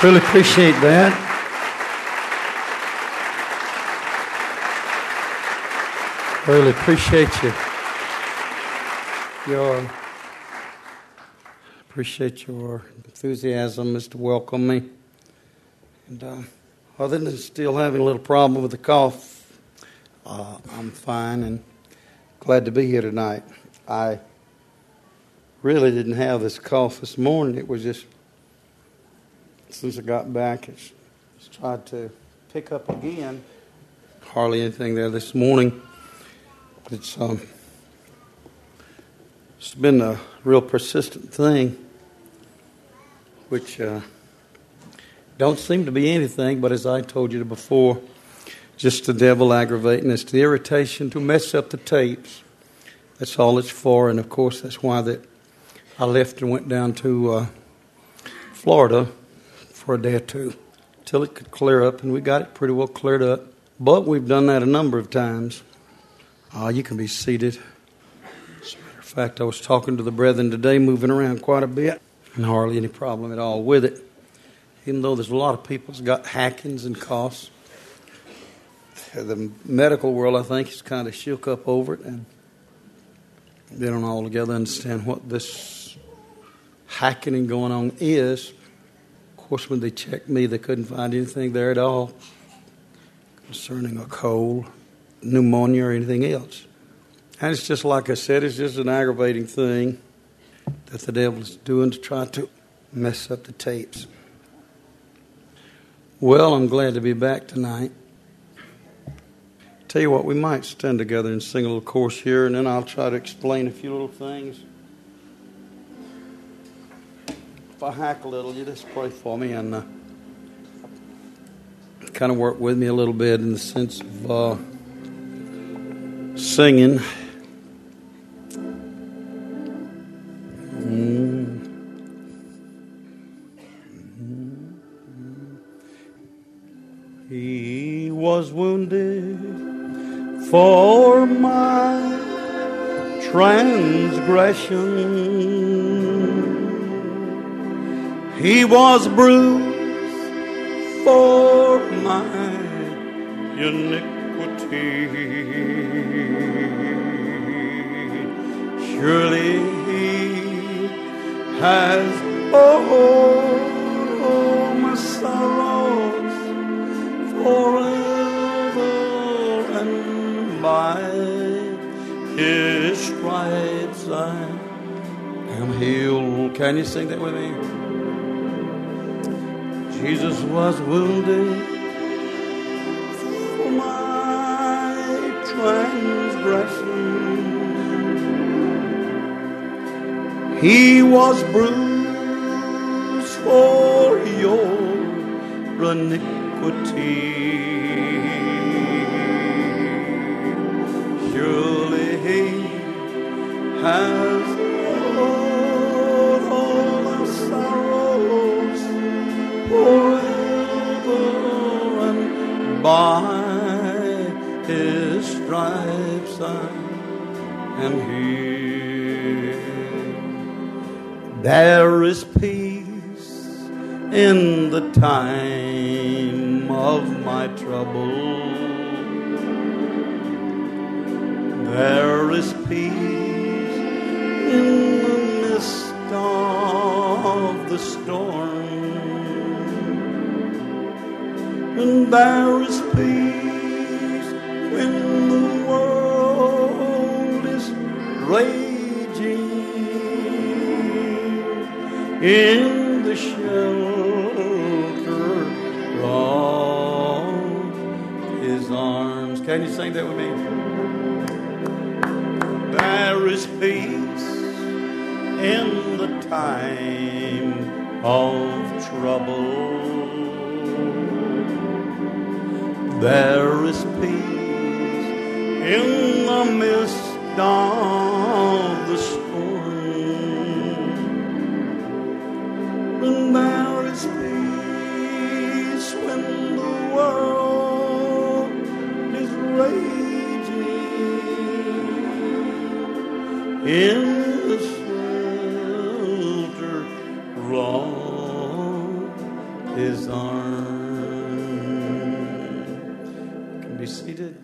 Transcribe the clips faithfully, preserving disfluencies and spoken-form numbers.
Really appreciate that. Really appreciate you. Your appreciate your enthusiasm as to welcome me. And uh, other than still having a little problem with the cough, uh, I'm fine and glad to be here tonight. I really didn't have this cough this morning. It was just since I got back, it's, it's tried to pick up again. Hardly anything there this morning. It's um, it's been a real persistent thing, which uh, don't seem to be anything, but as I told you before, just the devil aggravating us, the irritation to mess up the tapes. That's all it's for, and of course that's why that I left and went down to uh, Florida for a day or two till it could clear up, and we got it pretty well cleared up. But we've done that a number of times. Uh, you can be seated. As a matter of fact, I was talking to the brethren today, moving around quite a bit, and hardly any problem at all with it. Even though there's a lot of people that's got hackings and coughs. The medical world, I think, is kind of shook up over it, and they don't altogether understand what this hacking going on is. Of course, when they checked me, they couldn't find anything there at all concerning a cold, pneumonia, or anything else. And it's just like I said, it's just an aggravating thing that the devil is doing to try to mess up the tapes. Well, I'm glad to be back tonight. Tell you what, we might stand together and sing a little chorus here, and then I'll try to explain a few little things. If I hack a little, you just pray for me and uh, kind of work with me a little bit in the sense of uh, singing. Mm. He was wounded for my transgression. He was bruised for my iniquity. Surely he has borne all my sorrows forever, and by his stripes I am healed. Can you sing that with me? Jesus was wounded for my transgression. He was bruised for your iniquity. Surely he has borne all our sorrows forever, and by his stripes I am healed. There is peace in the time of my trouble. There is peace in the midst of the storm. And there is peace when the world is raging. In the shelter of his arms. Can you sing that with me? There is peace in the time of trouble. There is peace in the midst of the storm. And there is peace when the world is raging. In the shelter of his arm. You can be seated.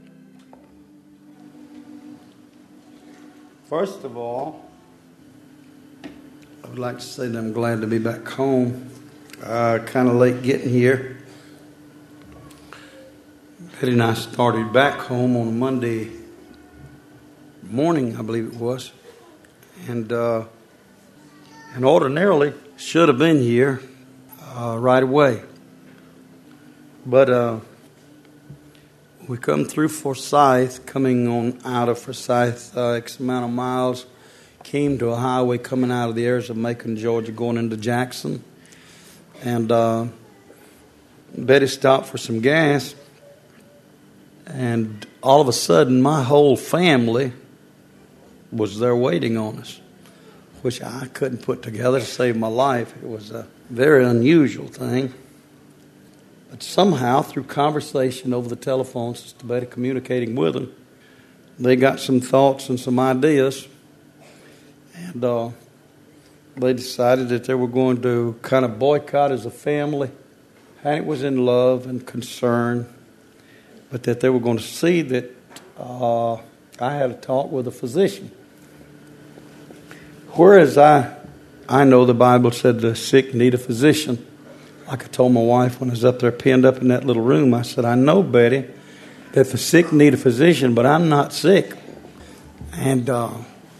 First of all, I would like to say that I'm glad to be back home. Uh, kind of late getting here. Betty and I started back home on a Monday morning, I believe it was. And uh, and ordinarily should have been here uh, right away. But uh, we come through Forsyth, coming on out of Forsyth, uh, X amount of miles, came to a highway coming out of the areas of Macon, Georgia, going into Jackson. And uh, Betty stopped for some gas. And all of a sudden, my whole family was there waiting on us, which I couldn't put together to save my life. It was a very unusual thing. But somehow, through conversation over the telephone, Sister Betty communicating with them, they got some thoughts and some ideas. And uh, they decided that they were going to kind of boycott as a family. And it was in love and concern. But that they were going to see that uh, I had a talk with a physician. Whereas I, I know the Bible said the sick need a physician. Like I told my wife when I was up there pinned up in that little room, I said, I know, Betty, that the sick need a physician, but I'm not sick. And uh,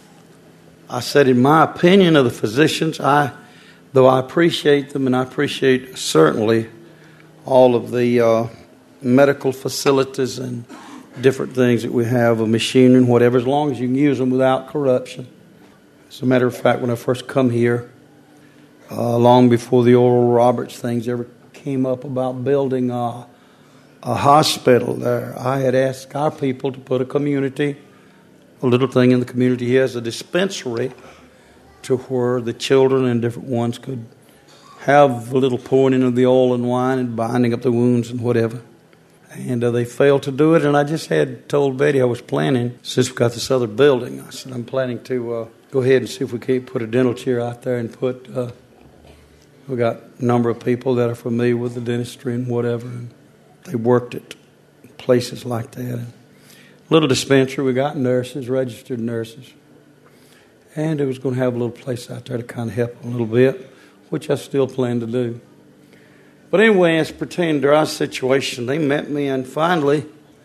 I said, in my opinion of the physicians, I, though I appreciate them and I appreciate certainly all of the uh, medical facilities and different things that we have, a machine and whatever, as long as you can use them without corruption. As a matter of fact, when I first come here, uh, long before the Oral Roberts things ever came up about building a, a hospital there, I had asked our people to put a community, a little thing in the community. He has a dispensary to where the children and different ones could have a little pouring of the oil and wine and binding up the wounds and whatever. And uh, they failed to do it, and I just had told Betty I was planning, since we got this other building, I said I'm planning to uh, go ahead and see if we can't put a dental chair out there and put, uh, we got a number of people that are familiar with the dentistry and whatever, and they worked at places like that. And little dispensary, we got nurses, registered nurses, and it was going to have a little place out there to kind of help a little bit, which I still plan to do. But anyway, as pertaining to our situation, they met me, and finally,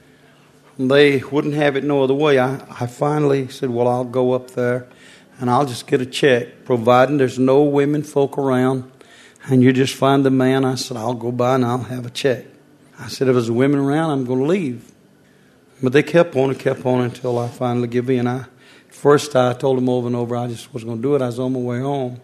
they wouldn't have it no other way. I, I finally said, well, I'll go up there, and I'll just get a check, providing there's no women folk around, and you just find the man. I said, I'll go by and I'll have a check. I said, if there's women around, I'm going to leave. But they kept on and kept on until I finally give in. I, first, I told them over and over I just was going to do it. I was on my way home.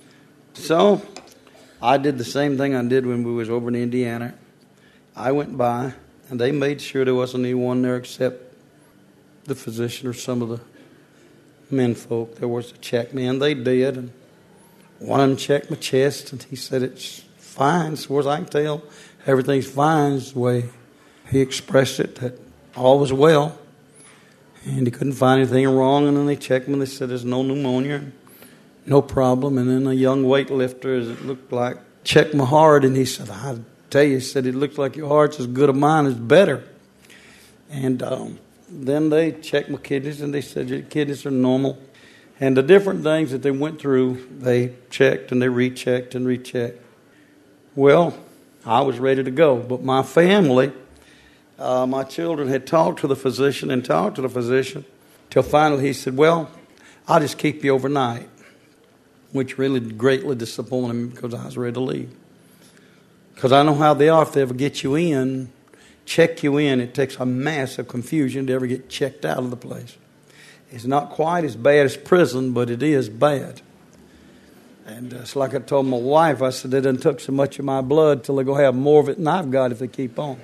So I did the same thing I did when we was over in Indiana. I went by, and they made sure there wasn't anyone there except the physician or some of the men folk. There was a check man. They did, and one of them checked my chest, and he said it's fine. As far as I can tell, everything's fine. Is the way he expressed it, that all was well, and he couldn't find anything wrong. And then they checked me, and they said there's no pneumonia. No problem. And then a young weightlifter, as it looked like, checked my heart, and he said, I tell you, he said, it looks like your heart's as good as mine, as better. And um, then they checked my kidneys, and they said your kidneys are normal. And the different things that they went through, they checked and they rechecked and rechecked. Well, I was ready to go. But my family, uh, my children had talked to the physician and talked to the physician till finally he said, well, I'll just keep you overnight. Which really greatly disappointed me because I was ready to leave. Because I know how they are. If they ever get you in, check you in, it takes a massive confusion to ever get checked out of the place. It's not quite as bad as prison, but it is bad. And uh, it's like I told my wife, I said, they done took so much of my blood till they're going to have more of it than I've got if they keep on.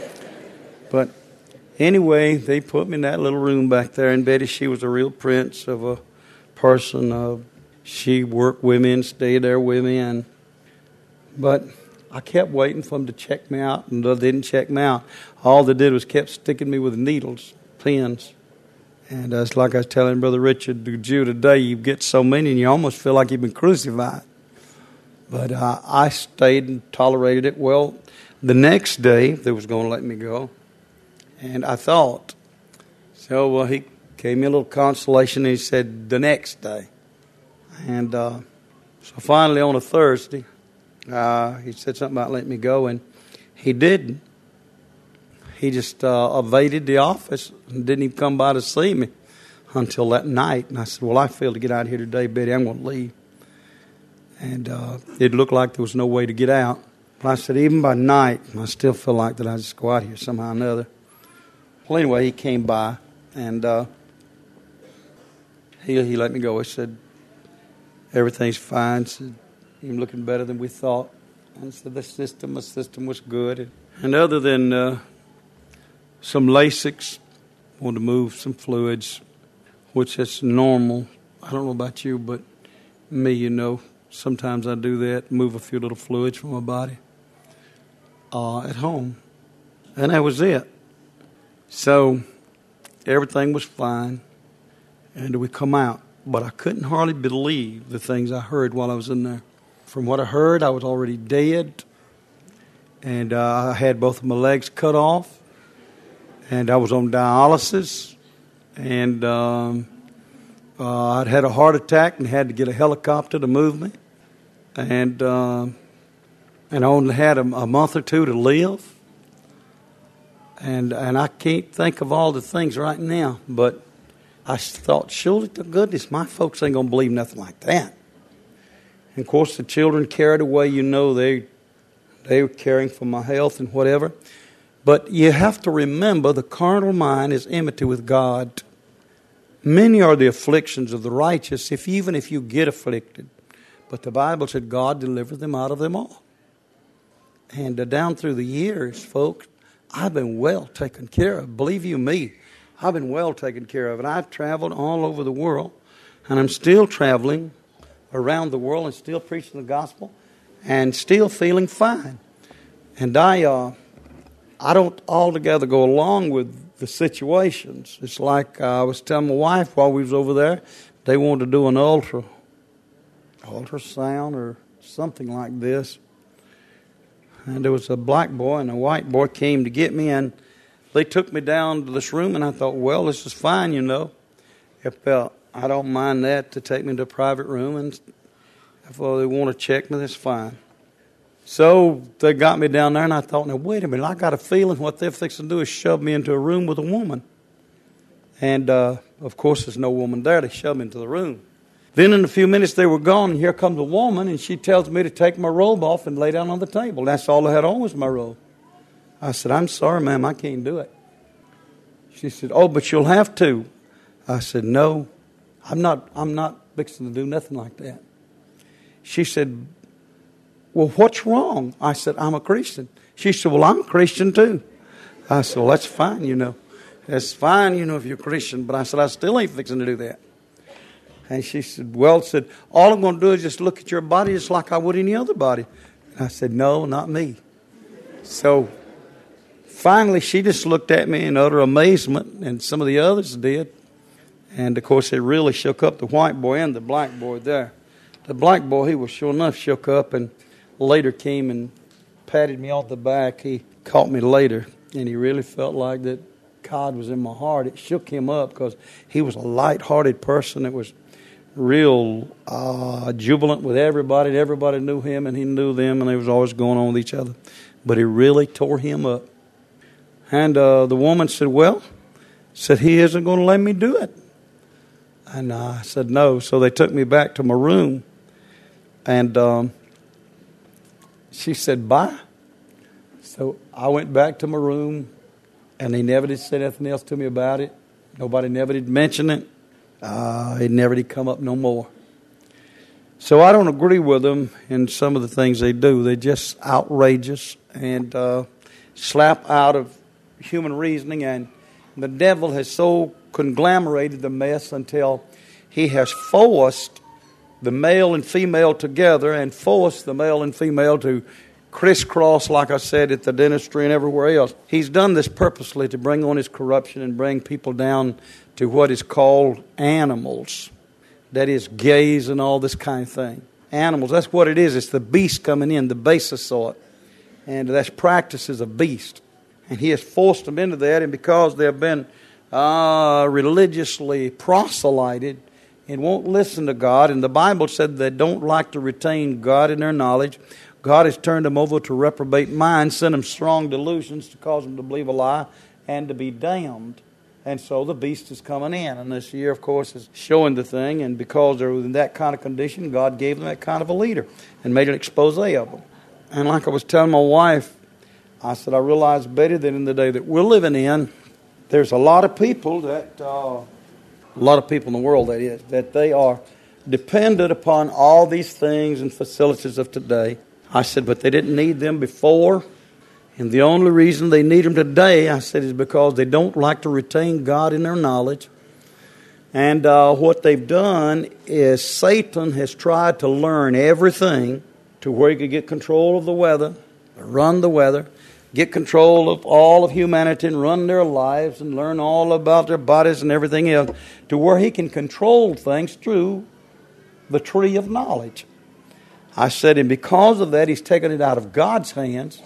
But anyway, they put me in that little room back there, and Betty, she was a real prince of a person. Uh, she worked with me and stayed there with me. And but I kept waiting for them to check me out, and they didn't check me out. All they did was kept sticking me with needles, pins. And uh, it's like I was telling Brother Richard the Jew today, you get so many and you almost feel like you've been crucified. But uh, I stayed and tolerated it. Well, the next day, they was going to let me go. And I thought, so well, he gave me a little consolation. And he said, the next day. And uh, so finally on a Thursday, uh, he said something about letting me go. And he didn't. He just uh, evaded the office and didn't even come by to see me until that night. And I said, well, I failed to get out of here today, Betty. I'm going to leave. And uh, it looked like there was no way to get out. But I said, even by night, I still feel like that I just go out here somehow or another. Well, anyway, he came by, and uh, he he let me go. He said, everything's fine. He said, you're looking better than we thought. And I said, the system, the system was good. And other than uh, some Lasix, wanted to move some fluids, which is normal. I don't know about you, but me, you know, sometimes I do that, move a few little fluids from my body uh, at home. And that was it. So everything was fine. And we come out. But I couldn't hardly believe the things I heard while I was in there. From what I heard, I was already dead. And uh, I had both of my legs cut off. And I was on dialysis. And um, uh, I'd had a heart attack and had to get a helicopter to move me. And uh, and I only had a, a month or two to live. And and I can't think of all the things right now. But I thought, surely to goodness, my folks ain't going to believe nothing like that. And of course, the children carried away, you know, they they were caring for my health and whatever. But you have to remember, the carnal mind is enmity with God. Many are the afflictions of the righteous, if even if you get afflicted. But the Bible said God delivered them out of them all. And uh, down through the years, folks, I've been well taken care of. Believe you me, I've been well taken care of. And I've traveled all over the world. And I'm still traveling around the world and still preaching the gospel. And still feeling fine. And I, uh, I don't altogether go along with the situations. It's like uh, I was telling my wife while we was over there, they wanted to do an ultra, ultrasound or something like this. And there was a black boy and a white boy came to get me, and they took me down to this room, and I thought, well, this is fine, you know. If uh, I don't mind that, to take me to a private room, and if uh, they want to check me, that's fine. So they got me down there, and I thought, now, wait a minute, I got a feeling what they're fixing to do is shove me into a room with a woman. And, uh, of course, there's no woman there. They shoved me into the room. Then in a few minutes they were gone, and here comes a woman, and she tells me to take my robe off and lay down on the table. That's all I had on was my robe. I said, I'm sorry, ma'am, I can't do it. She said, oh, but you'll have to. I said, no, I'm not, I'm not fixing to do nothing like that. She said, well, what's wrong? I said, I'm a Christian. She said, well, I'm a Christian too. I said, well, that's fine, you know. That's fine, you know, if you're a Christian. But I said, I still ain't fixing to do that. And she said, well, said, all I'm going to do is just look at your body just like I would any other body. And I said, no, not me. So finally, she just looked at me in utter amazement, and some of the others did. And, of course, it really shook up the white boy and the black boy there. The black boy, he was sure enough shook up, and later came and patted me off the back. He caught me later, and he really felt like that God was in my heart. It shook him up because he was a light-hearted person that was real uh, jubilant with everybody. Everybody knew him, and he knew them, and they was always going on with each other. But it really tore him up. And uh, the woman said, well, said he isn't going to let me do it. And uh, I said, no. So they took me back to my room. And um, she said, bye. So I went back to my room, and he never did say anything else to me about it. Nobody never did mention it. Uh, it never did come up no more. So I don't agree with them in some of the things they do. They're just outrageous and uh, slap out of human reasoning. And the devil has so conglomerated the mess until he has forced the male and female together and forced the male and female to crisscross, like I said, at the dentistry and everywhere else. He's done this purposely to bring on his corruption and bring people down to what is called animals. That is, gays and all this kind of thing. animals. That's what it is. It's the beast coming in, the baser sort. And that's practices of beast. And he has forced them into that, and because they have been uh, religiously proselyted and won't listen to God, and the Bible said they don't like to retain God in their knowledge, God has turned them over to reprobate minds, sent them strong delusions to cause them to believe a lie and to be damned. And so the beast is coming in. And this year, of course, is showing the thing. And because they're in that kind of condition, God gave them that kind of a leader and made an expose of them. And like I was telling my wife, I said, I realize, Betty, that in the day that we're living in, there's a lot of people that, uh, a lot of people in the world, that is, that they are dependent upon all these things and facilities of today. I said, but they didn't need them before. And the only reason they need them today, I said, is because they don't like to retain God in their knowledge. And uh, what they've done is Satan has tried to learn everything to where he could get control of the weather, run the weather, get control of all of humanity and run their lives and learn all about their bodies and everything else, to where he can control things through the tree of knowledge. I said, and because of that, he's taken it out of God's hands.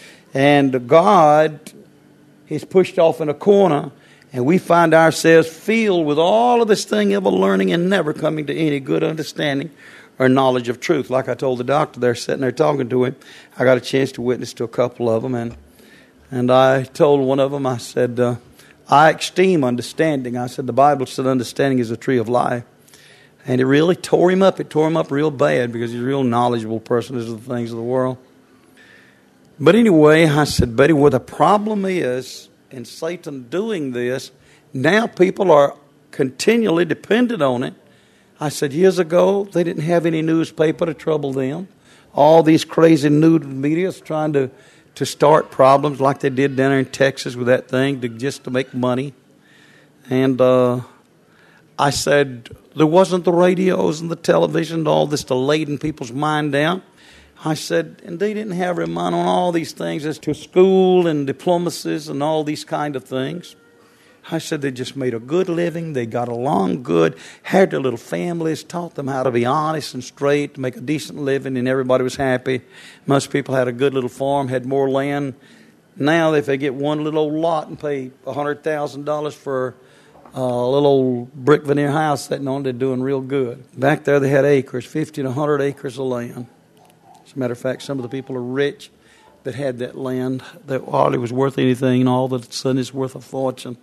And God is pushed off in a corner, and we find ourselves filled with all of this thing of a learning and never coming to any good understanding or knowledge of truth. Like I told the doctor there, sitting there talking to him, I got a chance to witness to a couple of them, and and I told one of them, I said, uh, I esteem understanding. I said, the Bible said understanding is a tree of life. And it really tore him up. It tore him up real bad because he's a real knowledgeable person as to the things of the world. But anyway, I said, Betty, what the problem is in Satan doing this, now people are continually dependent on it. I said, years ago, they didn't have any newspaper to trouble them. All these crazy news media is trying to, to start problems like they did down there in Texas with that thing to, just to make money. And uh, I said, there wasn't the radios and the television and all this to laden people's mind down. I said, and they didn't have their mind on all these things as to school and diplomacies and all these kind of things. I said they just made a good living. They got along good, had their little families, taught them how to be honest and straight, to make a decent living, and everybody was happy. Most people had a good little farm, had more land. Now, if they get one little old lot and pay one hundred thousand dollars for a little old brick veneer house sitting on it, they're doing real good. Back there they had acres, fifty to one hundred acres of land. As a matter of fact, some of the people are rich that had that land that hardly was worth anything, and all of a sudden it's worth a fortune.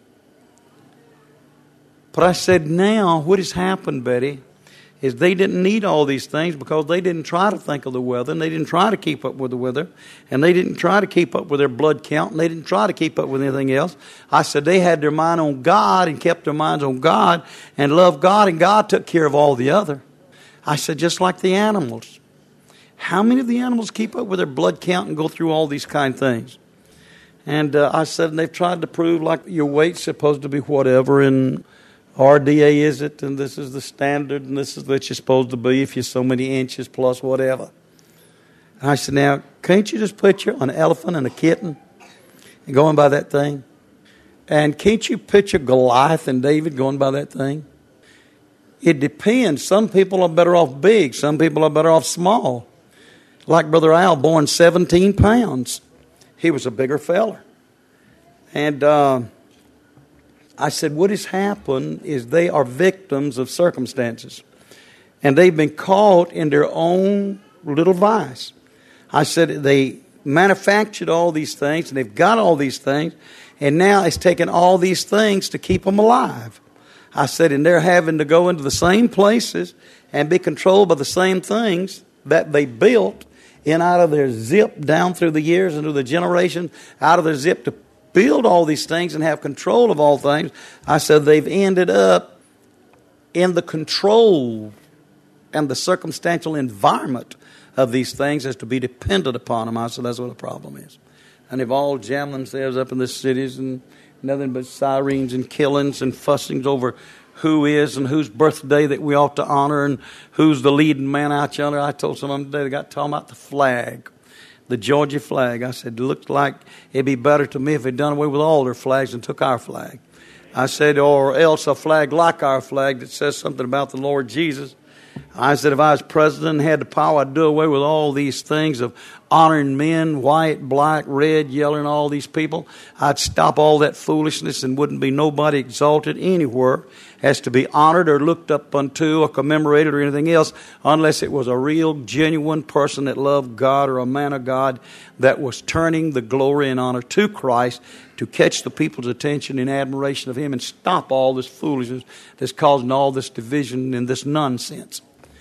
But I said, now what has happened, Betty, is they didn't need all these things because they didn't try to think of the weather, and they didn't try to keep up with the weather, and they didn't try to keep up with their blood count, and they didn't try to keep up with anything else. I said they had their mind on God and kept their minds on God and loved God, and God took care of all the other. I said, just like the animals. How many of the animals keep up with their blood count and go through all these kind of things? And uh, I said, and they've tried to prove like your weight's supposed to be whatever, and R D A is it, and this is the standard, and this is what you're supposed to be if you're so many inches plus whatever. And I said, now, can't you just picture an elephant and a kitten and going by that thing? And can't you picture Goliath and David going by that thing? It depends. Some people are better off big. Some people are better off small. Like Brother Al, born seventeen pounds. He was a bigger feller. And uh, I said, what has happened is they are victims of circumstances. And they've been caught in their own little vice. I said, they manufactured all these things, and they've got all these things, and now it's taken all these things to keep them alive. I said, and they're having to go into the same places and be controlled by the same things that they built in out of their zip down through the years and through the generation, out of their zip to build all these things and have control of all things. I said they've ended up in the control and the circumstantial environment of these things as to be dependent upon them. I said that's what the problem is. And they've all jammed themselves up in the cities and nothing but sirens and killings and fussings over who is and whose birthday that we ought to honor and who's the leading man out yonder. I told someone today, they got talking about the flag, the Georgia flag. I said, it looked like it'd be better to me if they'd done away with all their flags and took our flag. I said, or else a flag like our flag that says something about the Lord Jesus. I said if I was president and had the power, I'd do away with all these things of honoring men, white, black, red, yellow, and all these people. I'd stop all that foolishness and wouldn't be nobody exalted anywhere as to be honored or looked up unto or commemorated or anything else unless it was a real, genuine person that loved God or a man of God that was turning the glory and honor to Christ to catch the people's attention and admiration of Him and stop all this foolishness that's causing all this division and this nonsense.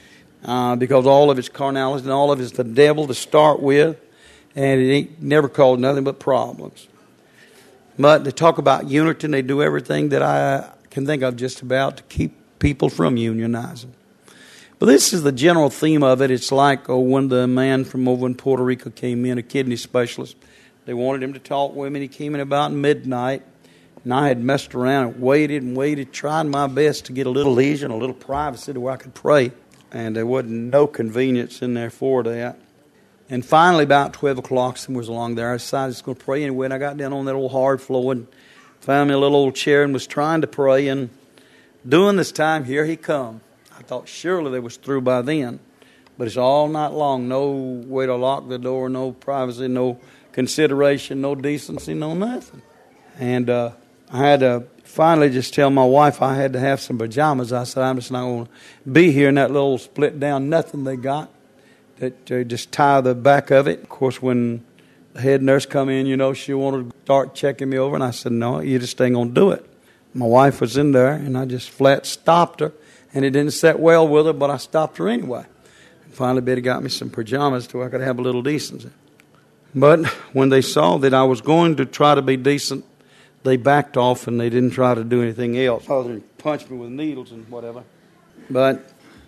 Uh, because all of it's carnality and all of it's the devil to start with, and it ain't never caused nothing but problems. But they talk about unity and they do everything that I can think of just about to keep people from unionizing. But this is the general theme of it. It's like oh, when the man from over in Puerto Rico came in, a kidney specialist. They wanted him to talk with me. He came in about midnight, and I had messed around and waited and waited, trying my best to get a little leisure and a little privacy to where I could pray. And there wasn't no convenience in there for that. And finally, about twelve o'clock, someone was along there. I decided I was going to pray anyway, and I got down on that old hard floor and found me a little old chair and was trying to pray. And during this time, here he come. I thought surely they was through by then. But it's all night long. No way to lock the door, no privacy, no consideration, no decency, no nothing. And uh, I had to finally just tell my wife I had to have some pajamas. I said, I'm just not going to be here in that little split down nothing they got. That uh, just tie the back of it. Of course, when the head nurse come in, you know, she wanted to start checking me over. And I said, no, you just ain't going to do it. My wife was in there, and I just flat stopped her. And it didn't set well with her, but I stopped her anyway. And finally, Betty got me some pajamas so I could have a little decency. But when they saw that I was going to try to be decent, they backed off and they didn't try to do anything else other than punch me with needles and whatever. But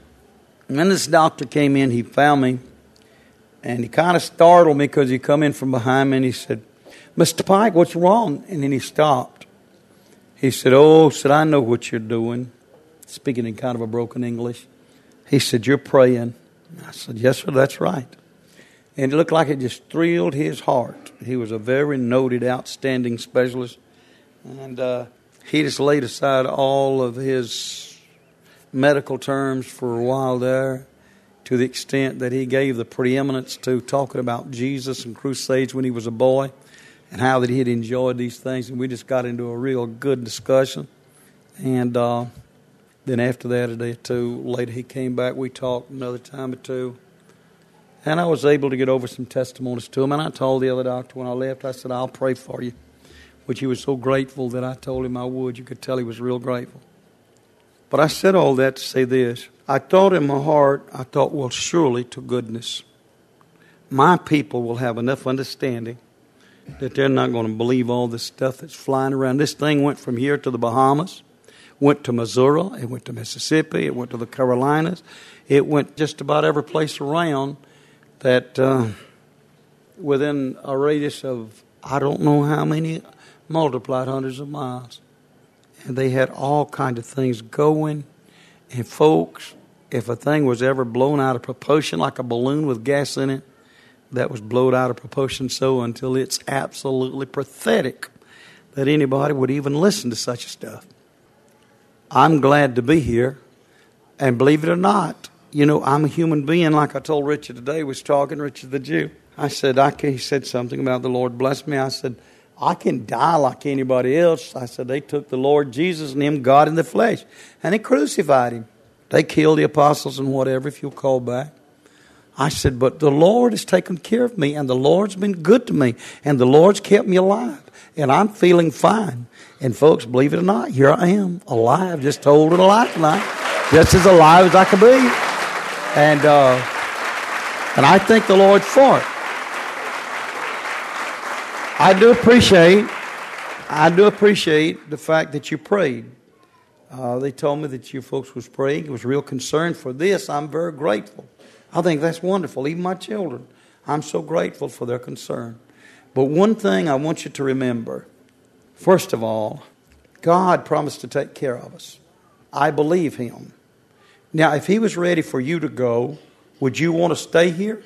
when this doctor came in, he found me, and he kind of startled me because he come in from behind me and he said, Mister Pike, what's wrong? And then he stopped. He said, oh, said, I know what you're doing. Speaking in kind of a broken English. He said, you're praying. I said, yes, sir, that's right. And it looked like it just thrilled his heart. He was a very noted, outstanding specialist. And uh, he just laid aside all of his medical terms for a while there to the extent that he gave the preeminence to talking about Jesus and crusades when he was a boy and how that he had enjoyed these things. And we just got into a real good discussion. And uh, then after that, a day or two later, he came back. We talked another time or two. And I was able to get over some testimonies to him. And I told the other doctor when I left, I said, I'll pray for you. Which he was so grateful that I told him I would. You could tell he was real grateful. But I said all that to say this. I thought in my heart, I thought, well, surely to goodness, my people will have enough understanding that they're not going to believe all this stuff that's flying around. This thing went from here to the Bahamas, went to Missouri, it went to Mississippi, it went to the Carolinas. It went just about every place around that uh, within a radius of, I don't know how many, multiplied hundreds of miles. And they had all kinds of things going. And folks, if a thing was ever blown out of proportion, like a balloon with gas in it, that was blown out of proportion so until it's absolutely pathetic that anybody would even listen to such stuff. I'm glad to be here. And believe it or not, you know, I'm a human being. Like I told Richard today, was talking, Richard the Jew. I said, I can, he said something about the Lord bless me. I said, I can die like anybody else. I said, they took the Lord Jesus and Him, God in the flesh, and they crucified Him. They killed the apostles and whatever, if you'll call back. I said, but the Lord has taken care of me, and the Lord's been good to me, and the Lord's kept me alive, and I'm feeling fine. And folks, believe it or not, here I am, alive, just told it alive tonight, just as alive as I could be. And, uh, and I thank the Lord for it. I do appreciate, I do appreciate the fact that you prayed. Uh, they told me that you folks was praying, was real concerned for this. I'm very grateful. I think that's wonderful. Even my children, I'm so grateful for their concern. But one thing I want you to remember, first of all, God promised to take care of us. I believe Him. Now, if He was ready for you to go, would you want to stay here?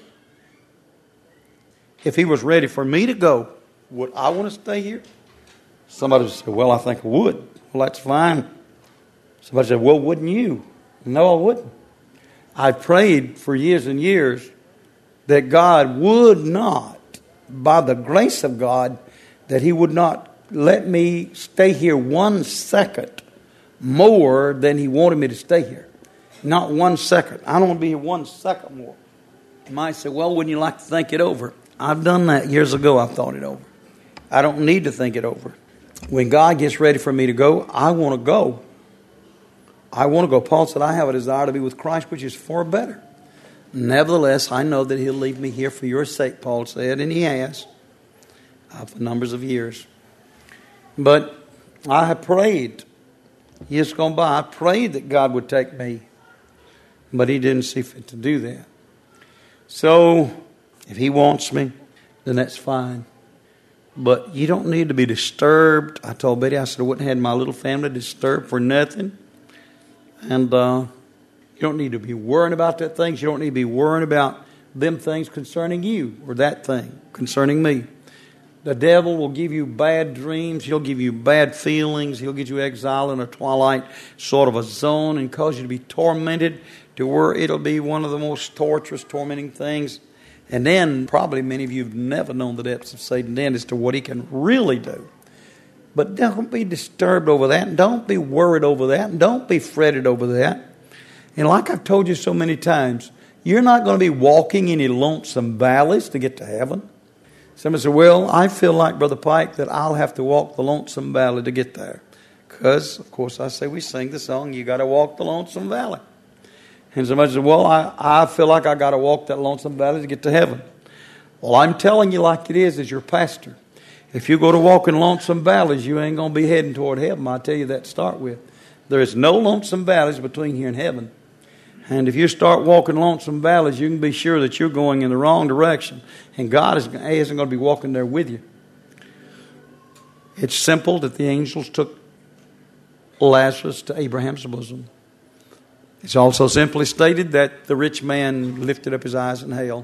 If He was ready for me to go, would I want to stay here? Somebody would say, well, I think I would. Well, that's fine. Somebody said, well, wouldn't you? No, I wouldn't. I prayed for years and years that God would not, by the grace of God, that He would not let me stay here one second more than He wanted me to stay here. Not one second. I don't want to be here one second more. You might say, well, wouldn't you like to think it over? I've done that years ago. I've thought it over. I don't need to think it over. When God gets ready for me to go, I want to go. I want to go. Paul said, I have a desire to be with Christ, which is far better. Nevertheless, I know that He'll leave me here for your sake, Paul said, and He has uh, for numbers of years. But I have prayed. Years gone by, I prayed that God would take me, but He didn't see fit to do that. So, if He wants me, then that's fine. But you don't need to be disturbed. I told Betty, I said, I wouldn't have had my little family disturbed for nothing. And uh, you don't need to be worrying about that things. You don't need to be worrying about them things concerning you or that thing concerning me. The devil will give you bad dreams. He'll give you bad feelings. He'll get you exiled in a twilight sort of a zone and cause you to be tormented to where it'll be one of the most torturous, tormenting things. And then probably many of you have never known the depths of Satan then as to what he can really do. But don't be disturbed over that. And don't be worried over that. And don't be fretted over that. And like I've told you so many times, you're not going to be walking any lonesome valleys to get to heaven. Somebody said, well, I feel like, Brother Pike, that I'll have to walk the lonesome valley to get there. Because, of course, I say we sing the song, you got to walk the lonesome valley. And somebody said, well, I, I feel like I got to walk that lonesome valley to get to heaven. Well, I'm telling you like it is as your pastor. If you go to walk in lonesome valleys, you ain't going to be heading toward heaven. I tell you that to start with. There is no lonesome valleys between here and heaven. And if you start walking lonesome valleys, you can be sure that you're going in the wrong direction. And God is, isn't going to be walking there with you. It's simple that the angels took Lazarus to Abraham's bosom. It's also simply stated that the rich man lifted up his eyes in hell.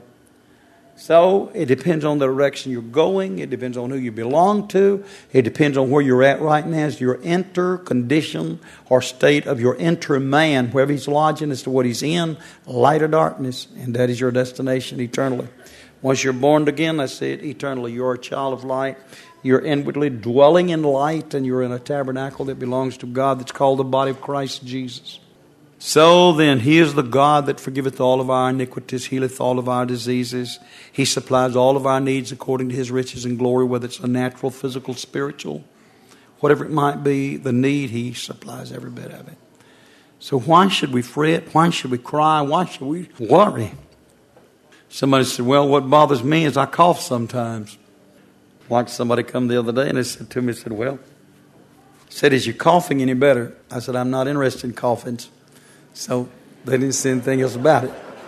So it depends on the direction you're going. It depends on who you belong to. It depends on where you're at right now as your enter condition or state of your inner man, wherever he's lodging as to what he's in, light or darkness. And that is your destination eternally. Once you're born again, I say it eternally. You're a child of light. You're inwardly dwelling in light, and you're in a tabernacle that belongs to God that's called the body of Christ Jesus. So then, He is the God that forgiveth all of our iniquities, healeth all of our diseases. He supplies all of our needs according to His riches and glory, whether it's a natural, physical, spiritual, whatever it might be, the need, He supplies every bit of it. So why should we fret? Why should we cry? Why should we worry? Somebody said, well, what bothers me is I cough sometimes. Like somebody come the other day and they said to me, said, well, said, is your coughing any better? I said, I'm not interested in coughings. So they didn't say anything else about it.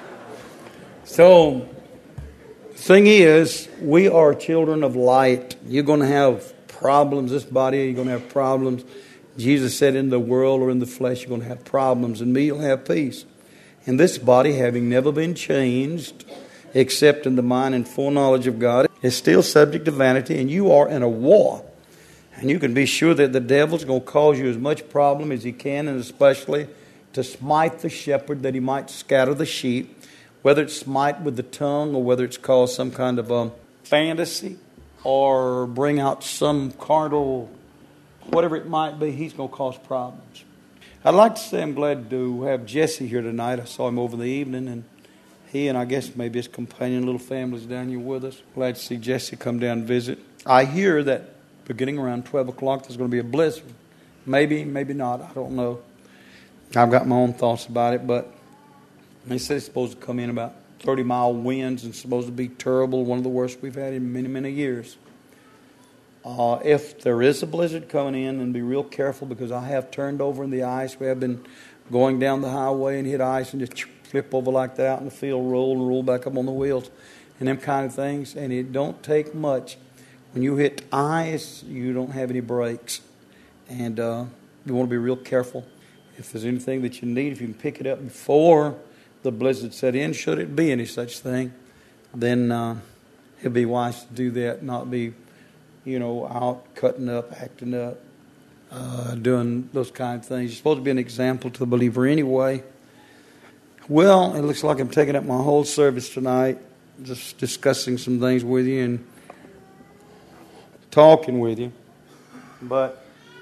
So the thing is, we are children of light. You're going to have problems. This body, you're going to have problems. Jesus said in the world or in the flesh, you're going to have problems. In me, you'll have peace. And this body, having never been changed, except in the mind and full knowledge of God, is still subject to vanity. And you are in a war. And you can be sure that the devil's going to cause you as much problem as he can, and especially to smite the shepherd that he might scatter the sheep, whether it's smite with the tongue or whether it's cause some kind of a fantasy or bring out some carnal, whatever it might be, he's going to cause problems. I'd like to say I'm glad to have Jesse here tonight. I saw him over the evening, and he and I guess maybe his companion, little family's down here with us. Glad to see Jesse come down and visit. I hear that beginning around twelve o'clock there's going to be a blizzard. Maybe, maybe not. I don't know. I've got my own thoughts about it, but they said it's supposed to come in about thirty mile winds and supposed to be terrible, one of the worst we've had in many, many years. Uh, if there is a blizzard coming in, then be real careful, because I have turned over in the ice. We have been going down the highway and hit ice and just flip over like that out in the field, roll and roll back up on the wheels and them kind of things. And it don't take much. When you hit ice, you don't have any brakes. And uh, you want to be real careful. If there's anything that you need, if you can pick it up before the blizzard set in, should it be any such thing, then uh, it'd be wise to do that, not be, you know, out cutting up, acting up, uh, doing those kind of things. You're supposed to be an example to the believer anyway. Well, it looks like I'm taking up my whole service tonight, just discussing some things with you and talking with you. But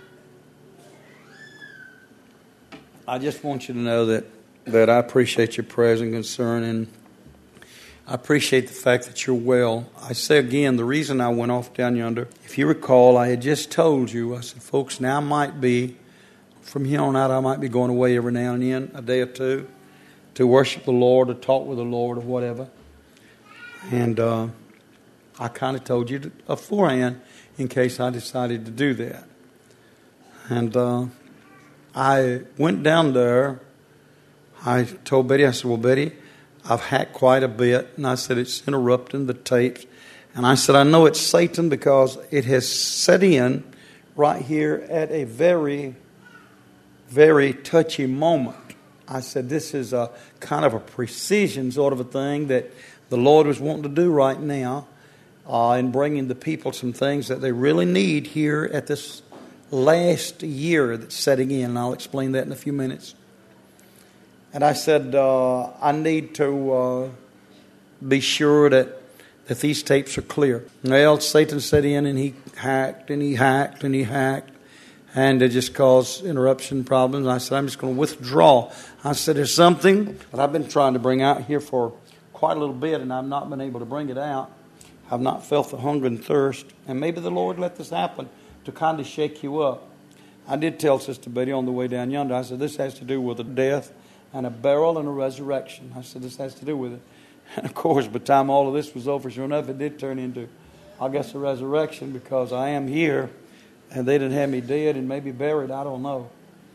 I just want you to know that, that I appreciate your prayers and concern, and I appreciate the fact that you're well. I say again, the reason I went off down yonder, if you recall, I had just told you, I said, folks, now I might be, from here on out, I might be going away every now and then, a day or two, to worship the Lord or talk with the Lord or whatever. And uh, I kind of told you to, beforehand in case I decided to do that. And uh, I went down there. I told Betty, I said, well, Betty, I've hacked quite a bit. And I said, it's interrupting the tapes. And I said, I know it's Satan because it has set in right here at a very, very touchy moment. I said, this is a kind of a precision sort of a thing that the Lord was wanting to do right now uh, in bringing the people some things that they really need here at this last year that's setting in. And I'll explain that in a few minutes. And I said, uh, I need to uh, be sure that, that these tapes are clear. Well, Satan set in and he hacked and he hacked and he hacked. And it just caused interruption problems. I said, I'm just going to withdraw. I said, there's something that I've been trying to bring out here for quite a little bit, and I've not been able to bring it out. I've not felt the hunger and thirst. And maybe the Lord let this happen to kind of shake you up. I did tell Sister Betty on the way down yonder, I said, this has to do with a death and a burial and a resurrection. I said, this has to do with it. And of course, by the time all of this was over, sure enough, it did turn into, I guess, a resurrection, because I am here. And they didn't have me dead and maybe buried. I don't know.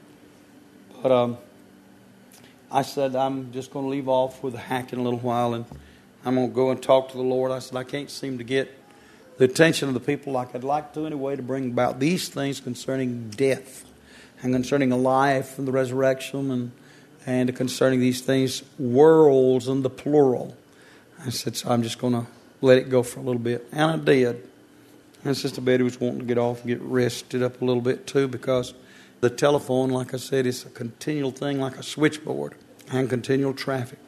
But um, I said, I'm just going to leave off with the hacking a little while. And I'm going to go and talk to the Lord. I said, I can't seem to get the attention of the people like I'd like to anyway to bring about these things concerning death and concerning a life and the resurrection and, and concerning these things, worlds in the plural. I said, so I'm just going to let it go for a little bit. And I did. And Sister Betty was wanting to get off and get rested up a little bit too, because the telephone, like I said, is a continual thing like a switchboard and continual traffic.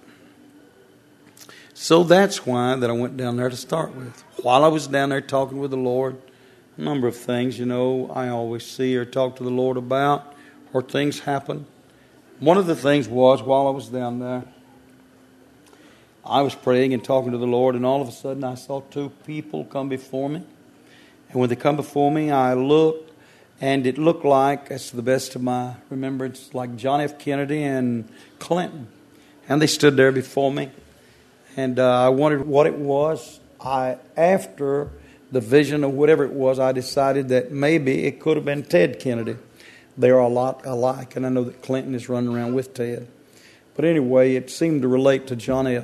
So that's why that I went down there to start with. While I was down there talking with the Lord, a number of things, you know, I always see or talk to the Lord about, or things happen. One of the things was, while I was down there, I was praying and talking to the Lord, and all of a sudden I saw two people come before me. And when they come before me, I looked, and it looked like, as to the best of my remembrance, like John F. Kennedy and Clinton. And they stood there before me. And uh, I wondered what it was. I, after the vision of whatever it was, I decided that maybe it could have been Ted Kennedy. They are a lot alike, and I know that Clinton is running around with Ted. But anyway, it seemed to relate to John F.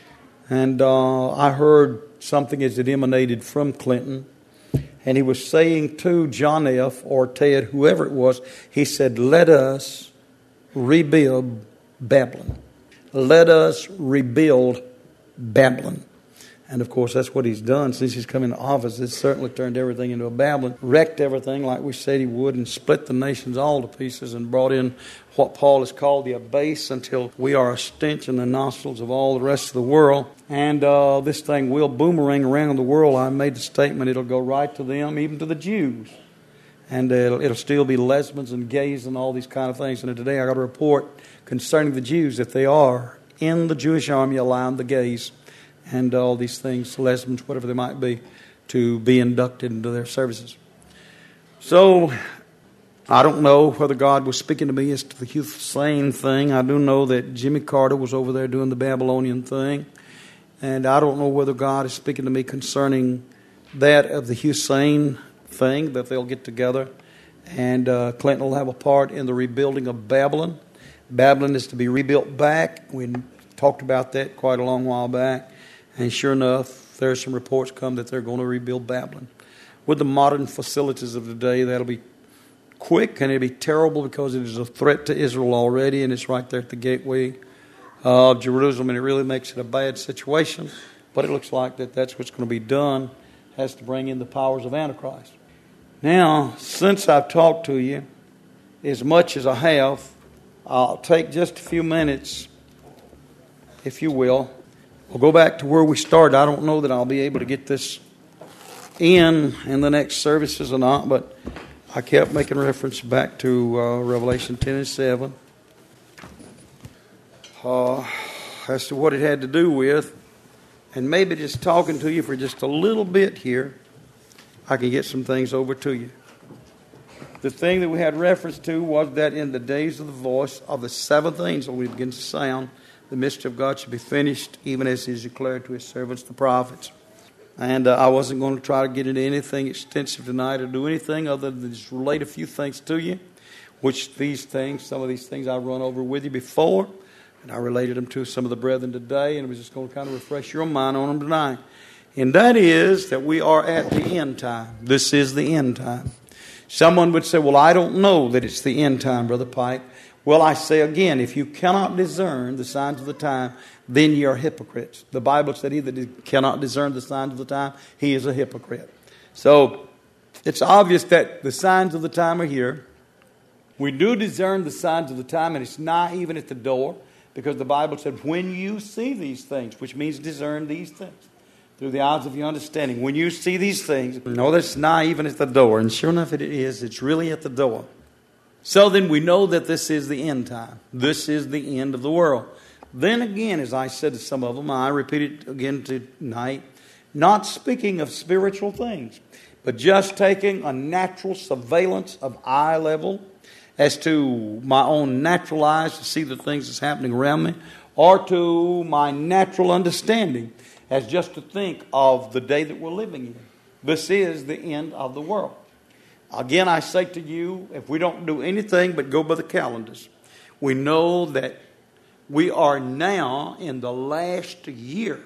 And uh, I heard something as it emanated from Clinton. And he was saying to John F. or Ted, whoever it was, he said, let us rebuild Babylon. Let us rebuild Babylon. And of course, that's what he's done since he's come into office. It's certainly turned everything into a Babylon, wrecked everything like we said he would, and split the nations all to pieces, and brought in what Paul has called the abase, until we are a stench in the nostrils of all the rest of the world. And uh, this thing will boomerang around the world. I made the statement, it'll go right to them, even to the Jews. And uh, it'll, it'll still be lesbians and gays and all these kind of things. And today I got a report concerning the Jews, that they are in the Jewish army allowing the gays and all these things, lesbians, whatever they might be, to be inducted into their services. So, I don't know whether God was speaking to me as to the Hussein thing. I do know that Jimmy Carter was over there doing the Babylonian thing. And I don't know whether God is speaking to me concerning that of the Hussein thing, that they'll get together. And uh, Clinton will have a part in the rebuilding of Babylon. Babylon is to be rebuilt back. We talked about that quite a long while back. And sure enough, there are some reports come that they're going to rebuild Babylon. With the modern facilities of today, that'll be quick, and it'll be terrible because it is a threat to Israel already, and it's right there at the gateway of Jerusalem, and it really makes it a bad situation. But it looks like that that's what's going to be done, has to bring in the powers of Antichrist. Now, since I've talked to you as much as I have, I'll take just a few minutes if you will. We'll go back to where we started. I don't know that I'll be able to get this in in the next services or not, but I kept making reference back to uh, Revelation ten and seven uh, as to what it had to do with. And maybe just talking to you for just a little bit here, I can get some things over to you. The thing that we had reference to was that in the days of the voice of the seventh angel, we begin to sound, the mystery of God should be finished, even as He is declared to His servants, the prophets. And uh, I wasn't going to try to get into anything extensive tonight or do anything other than just relate a few things to you, which these things, some of these things I've run over with you before, and I related them to some of the brethren today, and I was just going to kind of refresh your mind on them tonight. And that is that we are at the end time. This is the end time. Someone would say, well, I don't know that it's the end time, Brother Pike. Well, I say again, if you cannot discern the signs of the time, then you are hypocrites. The Bible said he that cannot discern the signs of the time, he is a hypocrite. So it's obvious that the signs of the time are here. We do discern the signs of the time, and it's not even at the door, because the Bible said, when you see these things, which means discern these things through the eyes of your understanding. When you see these things, no, that's not even at the door. And sure enough, it is. It's really at the door. So then we know that this is the end time. This is the end of the world. Then again, as I said to some of them, I repeat it again tonight, not speaking of spiritual things, but just taking a natural surveillance of eye level as to my own natural eyes to see the things that's happening around me, or to my natural understanding as just to think of the day that we're living in. This is the end of the world. Again, I say to you, if we don't do anything but go by the calendars, we know that we are now in the last year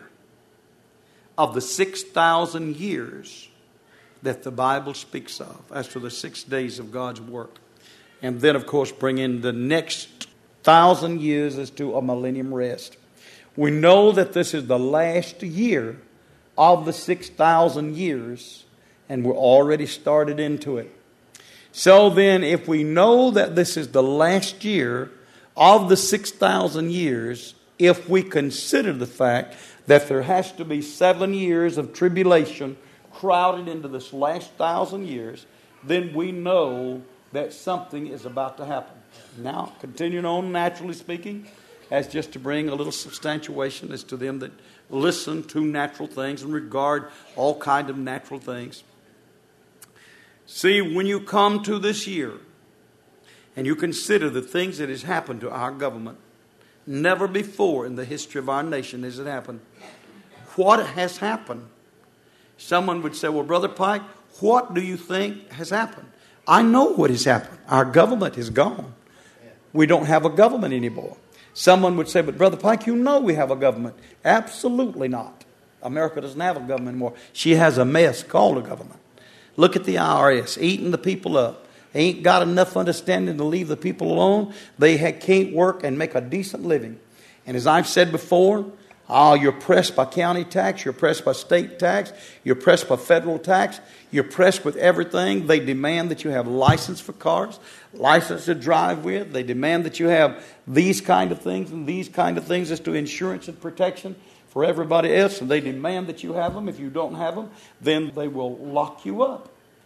of the six thousand years that the Bible speaks of as to the six days of God's work. And then, of course, bring in the next thousand years as to a millennium rest. We know that this is the last year of the six thousand years, and we're already started into it. So then, if we know that this is the last year of the six thousand years, if we consider the fact that there has to be seven years of tribulation crowded into this last thousand years, then we know that something is about to happen. Now, continuing on, naturally speaking, as just to bring a little substantiation as to them that listen to natural things and regard all kinds of natural things. See, when you come to this year and you consider the things that has happened to our government, never before in the history of our nation has it happened. What has happened? Someone would say, well, Brother Pike, what do you think has happened? I know what has happened. Our government is gone. We don't have a government anymore. Someone would say, but Brother Pike, you know we have a government. Absolutely not. America doesn't have a government anymore. She has a mess called a government. Look at the I R S eating the people up. They ain't got enough understanding to leave the people alone. They can't work and make a decent living. And as I've said before, oh, you're pressed by county tax, you're pressed by state tax, you're pressed by federal tax, you're pressed with everything. They demand that you have license for cars, license to drive with. They demand that you have these kind of things and these kind of things as to insurance and protection for everybody else. And they demand that you have them. If you don't have them, then they will lock you up.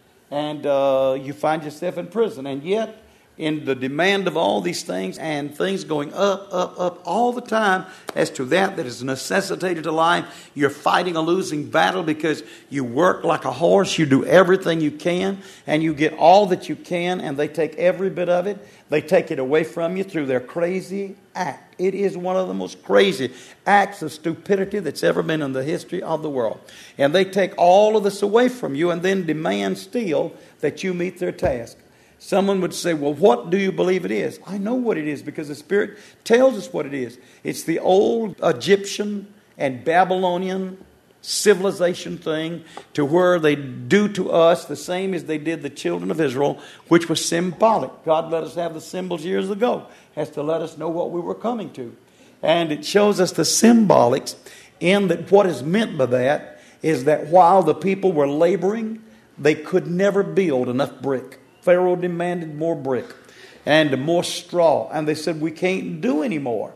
And uh, you find yourself in prison. And yet, in the demand of all these things and things going up, up, up all the time as to that that is necessitated to life, you're fighting a losing battle because you work like a horse, you do everything you can, and you get all that you can, and they take every bit of it. They take it away from you through their crazy act. It is one of the most crazy acts of stupidity that's ever been in the history of the world. And they take all of this away from you and then demand still that you meet their task. Someone would say, well, what do you believe it is? I know what it is because the Spirit tells us what it is. It's the old Egyptian and Babylonian civilization thing to where they do to us the same as they did the children of Israel, which was symbolic. God let us have the symbols years ago as to let us know what we were coming to. And it shows us the symbolics in that what is meant by that is that while the people were laboring, they could never build enough brick. Pharaoh demanded more brick and more straw. And they said, we can't do any more.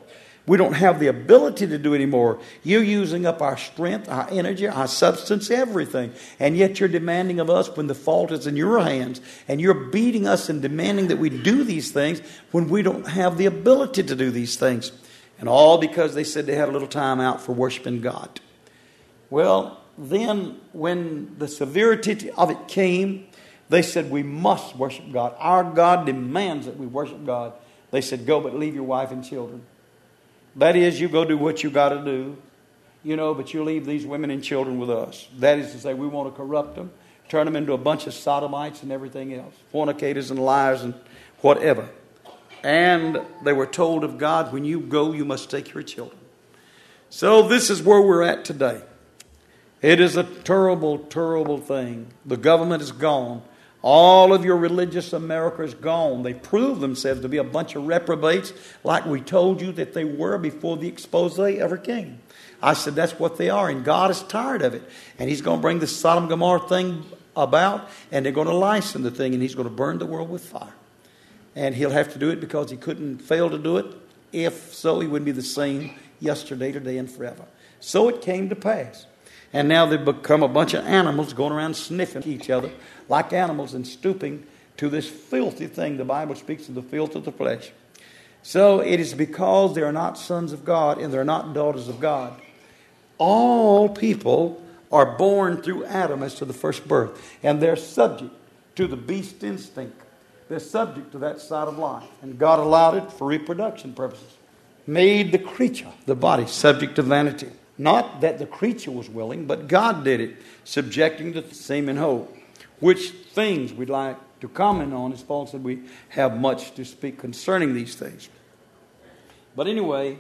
We don't have the ability to do anymore. You're using up our strength, our energy, our substance, everything. And yet you're demanding of us when the fault is in your hands. And you're beating us and demanding that we do these things when we don't have the ability to do these things. And all because they said they had a little time out for worshiping God. Well, then when the severity of it came, they said we must worship God. Our God demands that we worship God. They said, go but leave your wife and children. That is, you go do what you got to do, you know, but you leave these women and children with us. That is to say, we want to corrupt them, turn them into a bunch of sodomites and everything else, fornicators and liars and whatever. And they were told of God, when you go, you must take your children. So this is where we're at today. It is a terrible, terrible thing. The government is gone. All of your religious America is gone. They prove themselves to be a bunch of reprobates like we told you that they were before the expose ever came. I said that's what they are, and God is tired of it. And He's going to bring the Sodom and Gomorrah thing about, and they're going to license the thing, and He's going to burn the world with fire. And He'll have to do it because He couldn't fail to do it. If so, He wouldn't be the same yesterday, today, and forever. So it came to pass. And now they've become a bunch of animals going around sniffing each other like animals and stooping to this filthy thing. The Bible speaks of the filth of the flesh. So it is because they are not sons of God and they're not daughters of God. All people are born through Adam as to the first birth. And they're subject to the beast instinct. They're subject to that side of life. And God allowed it for reproduction purposes. Made the creature, the body, subject to vanity. Not that the creature was willing, but God did it, subjecting the semen whole. Which things we'd like to comment on, as Paul said, we have much to speak concerning these things. But anyway,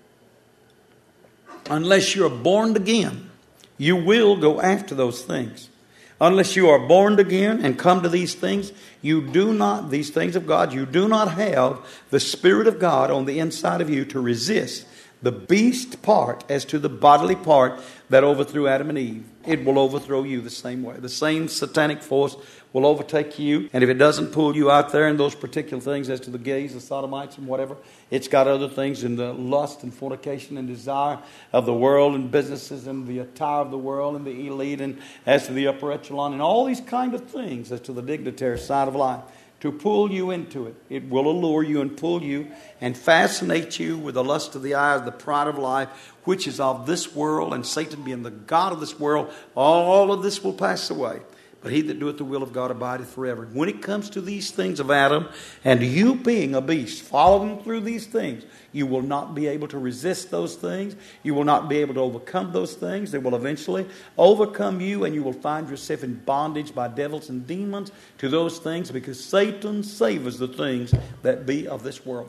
unless you're born again, you will go after those things. Unless you are born again and come to these things, you do not, these things of God, you do not have the Spirit of God on the inside of you to resist the beast part as to the bodily part that overthrew Adam and Eve. It will overthrow you the same way. The same satanic force will overtake you. And if it doesn't pull you out there in those particular things as to the gays, the sodomites and whatever, it's got other things in the lust and fornication and desire of the world and businesses and the attire of the world and the elite and as to the upper echelon and all these kind of things as to the dignitary side of life. To pull you into it. It will allure you and pull you and fascinate you with the lust of the eye, the pride of life, which is of this world, and Satan being the god of this world. All of this will pass away. But he that doeth the will of God abideth forever. When it comes to these things of Adam, and you being a beast, following through these things, you will not be able to resist those things. You will not be able to overcome those things. They will eventually overcome you, and you will find yourself in bondage by devils and demons to those things, because Satan savors the things that be of this world.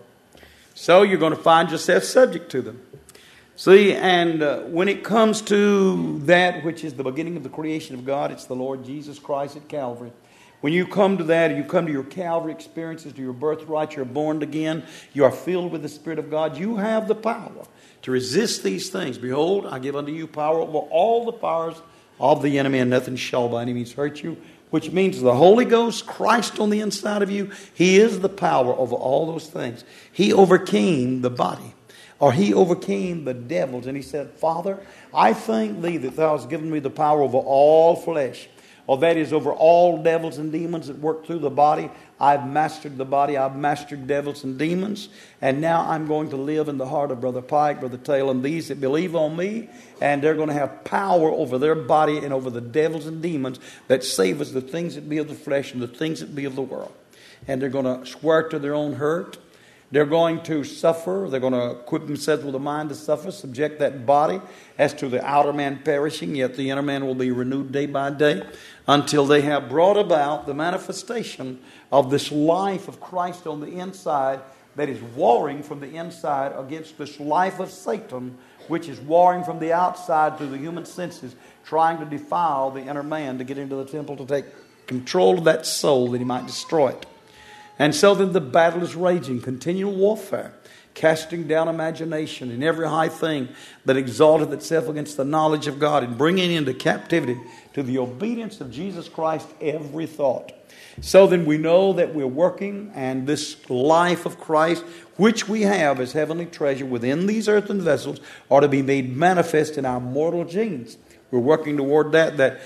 So you're going to find yourself subject to them. See, and uh, when it comes to that which is the beginning of the creation of God, it's the Lord Jesus Christ at Calvary. When you come to that, you come to your Calvary experiences, to your birthright, you're born again, you are filled with the Spirit of God, you have the power to resist these things. Behold, I give unto you power over all the powers of the enemy, and nothing shall by any means hurt you. Which means the Holy Ghost, Christ on the inside of you, He is the power over all those things. He overcame the body. Or He overcame the devils. And He said, Father, I thank Thee that Thou hast given me the power over all flesh. Or that is, over all devils and demons that work through the body. I've mastered the body. I've mastered devils and demons. And now I'm going to live in the heart of Brother Pike, Brother Taylor, and these that believe on me. And they're going to have power over their body and over the devils and demons that save us the things that be of the flesh and the things that be of the world. And they're going to swear to their own hurt. They're going to suffer. They're going to equip themselves with a mind to suffer, subject that body as to the outer man perishing, yet the inner man will be renewed day by day until they have brought about the manifestation of this life of Christ on the inside that is warring from the inside against this life of Satan, which is warring from the outside through the human senses, trying to defile the inner man to get into the temple to take control of that soul that he might destroy it. And so then the battle is raging, continual warfare, casting down imagination and every high thing that exalteth itself against the knowledge of God, and bringing into captivity to the obedience of Jesus Christ every thought. So then we know that we're working, and this life of Christ, which we have as heavenly treasure within these earthen vessels, are to be made manifest in our mortal genes. We're working toward that, that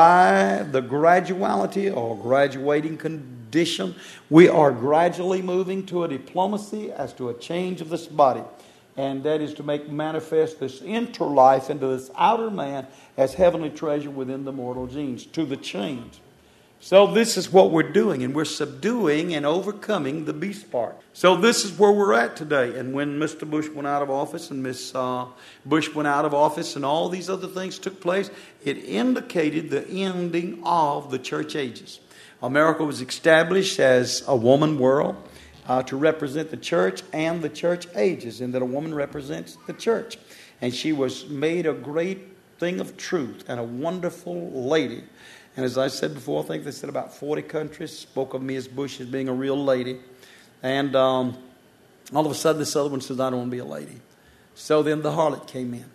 by the graduality or graduating condition, we are gradually moving to a diplomacy as to a change of this body. And that is to make manifest this inner life into this outer man as heavenly treasure within the mortal genes, to the change. So this is what we're doing, and we're subduing and overcoming the beast part. So this is where we're at today. And when Mister Bush went out of office and Miss Uh, Bush went out of office and all these other things took place, it indicated the ending of the church ages. America was established as a woman world uh, to represent the church and the church ages, and that a woman represents the church. And she was made a great thing of truth and a wonderful lady. And as I said before, I think they said about forty countries spoke of Miz Bush as being a real lady. And um, all of a sudden this other one says, I don't want to be a lady. So then the harlot came in.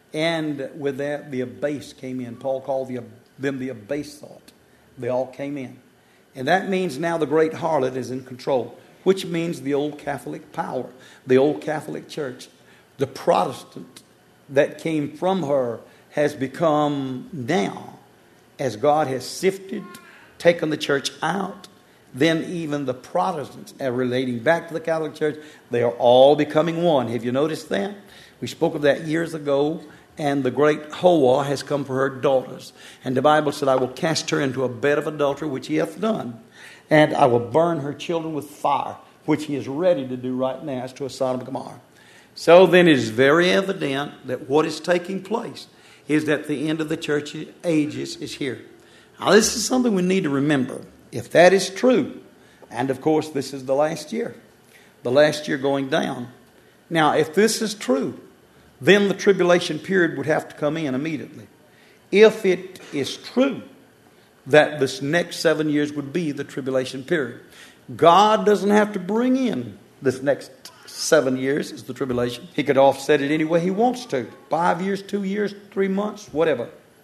And with that, the abased came in. Paul called the, them the abased thought. They all came in. And that means now the great harlot is in control, which means the old Catholic power, the old Catholic Church. The Protestant that came from her has become now, as God has sifted, taken the church out, then even the Protestants are relating back to the Catholic Church. They are all becoming one. Have you noticed that? We spoke of that years ago, and the great Hoa has come for her daughters. And the Bible said, I will cast her into a bed of adultery, which he hath done, and I will burn her children with fire, which he is ready to do right now as to a Sodom and Gomorrah. So then it is very evident that what is taking place is that the end of the church ages is here. Now this is something we need to remember. If that is true, and of course this is the last year, the last year going down. Now if this is true, then the tribulation period would have to come in immediately. If it is true that this next seven years would be the tribulation period, God doesn't have to bring in this next seven years is the tribulation. He could offset it any way he wants to. Five years, two years, three months, whatever.